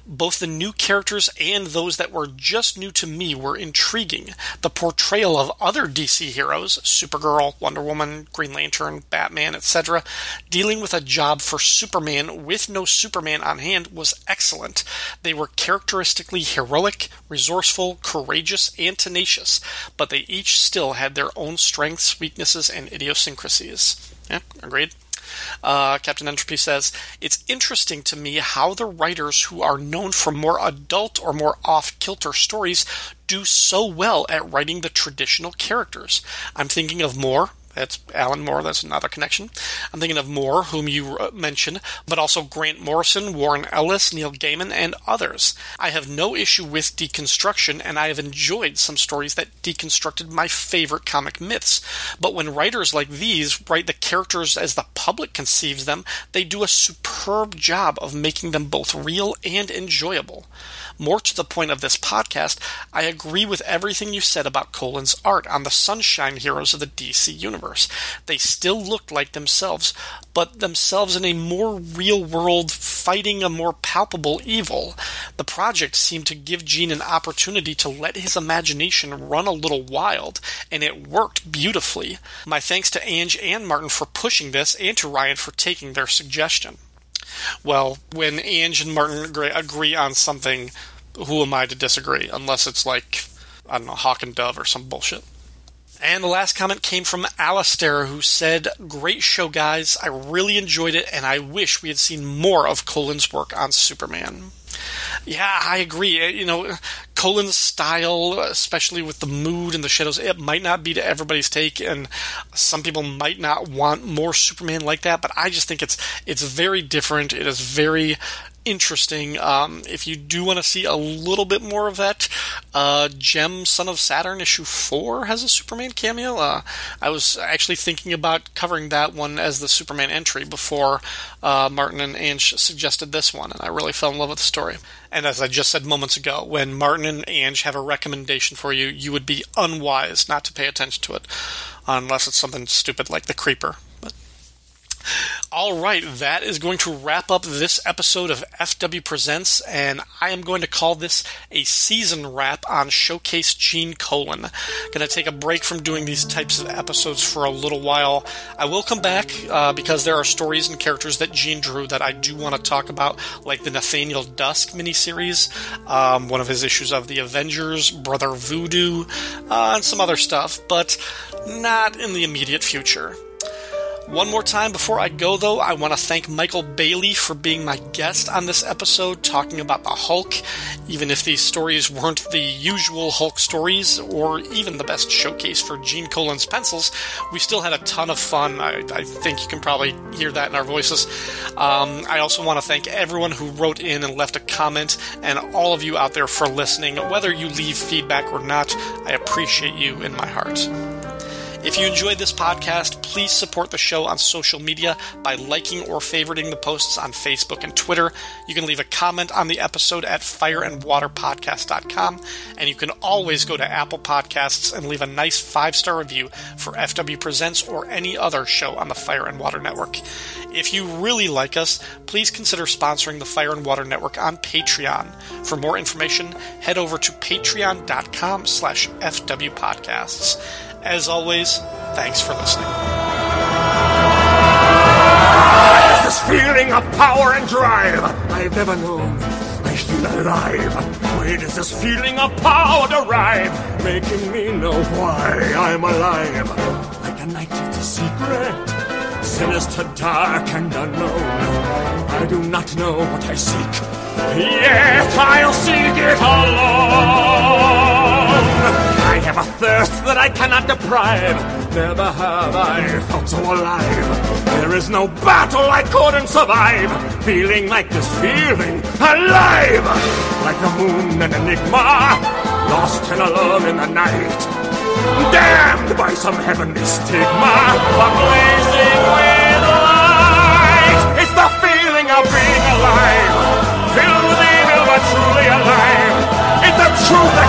Both the new characters and those that were just new to me were intriguing. The portrayal of other D C heroes, Supergirl, Wonder Woman, Green Lantern, Batman, et cetera, dealing with a job for Superman with no Superman on hand was excellent. They were characteristically heroic, resourceful, courageous, and tenacious, but they each still had their own strengths, weaknesses, and idiosyncrasies. Yeah, agreed. Uh, Captain Entropy says, it's interesting to me how the writers who are known for more adult or more off-kilter stories do so well at writing the traditional characters. I'm thinking of Moore. That's Alan Moore, that's another connection. I'm thinking of Moore, whom you mentioned, but also Grant Morrison, Warren Ellis, Neil Gaiman, and others. I have no issue with deconstruction, and I have enjoyed some stories that deconstructed my favorite comic myths. But when writers like these write the characters as the public conceives them, they do a superb job of making them both real and enjoyable. More to the point of this podcast, I agree with everything you said about Colan's art on the Sunshine heroes of the D C universe. They still looked like themselves, but themselves in a more real-world, fighting a more palpable evil. The project seemed to give Gene an opportunity to let his imagination run a little wild, and it worked beautifully. My thanks to Ange and Martin for pushing this, and to Ryan for taking their suggestion. Well, when Ange and Martin agree, agree on something, who am I to disagree? Unless it's like, I don't know, Hawk and Dove or some bullshit. And the last comment came from Alistair, who said, great show, guys. I really enjoyed it, and I wish we had seen more of Colan's work on Superman. Yeah, I agree. You know, Colan's style, especially with the mood and the shadows, it might not be to everybody's take, and some people might not want more Superman like that, but I just think it's it's very different. It is very interesting. Um, if you do want to see a little bit more of that, uh, Gem, Son of Saturn, issue four has a Superman cameo. Uh, I was actually thinking about covering that one as the Superman entry before uh, Martin and Ange suggested this one, and I really fell in love with the story. And as I just said moments ago, when Martin and Ange have a recommendation for you, you would be unwise not to pay attention to it, unless it's something stupid like The Creeper. But all right, that is going to wrap up this episode of F W Presents, and I am going to call this a season wrap on Showcase Gene Colan. Going to take a break from doing these types of episodes for a little while. I will come back uh, because there are stories and characters that Gene drew that I do want to talk about, like the Nathaniel Dusk miniseries, um, one of his issues of The Avengers, Brother Voodoo, uh, and some other stuff, but not in the immediate future. One more time before I go, though, I want to thank Michael Bailey for being my guest on this episode, talking about the Hulk. Even if these stories weren't the usual Hulk stories, or even the best showcase for Gene Colan's pencils, we still had a ton of fun. I, I think you can probably hear that in our voices. Um, I also want to thank everyone who wrote in and left a comment, and all of you out there for listening. Whether you leave feedback or not, I appreciate you in my heart. If you enjoyed this podcast, please support the show on social media by liking or favoriting the posts on Facebook and Twitter. You can leave a comment on the episode at fire and water podcast dot com, and you can always go to Apple Podcasts and leave a nice five-star review for F W Presents or any other show on the Fire and Water Network. If you really like us, please consider sponsoring the Fire and Water Network on Patreon. For more information, head over to patreon dot com slash F W podcasts. As always, thanks for listening. This feeling of power and drive I've never known. I feel alive. Where does this feeling of power derive? Making me know why I'm alive. Like a night, it's a secret. Sinister, dark, and unknown. I do not know what I seek. Yet I'll seek it alone. I have a thirst that I cannot deprive. Never have I felt so alive. There is no battle I couldn't survive. Feeling like this feeling, alive. Like the moon an enigma, lost and alone in the night. Damned by some heavenly stigma, blazing with light. It's the feeling of being alive. Filled with evil but truly alive. It's the truth that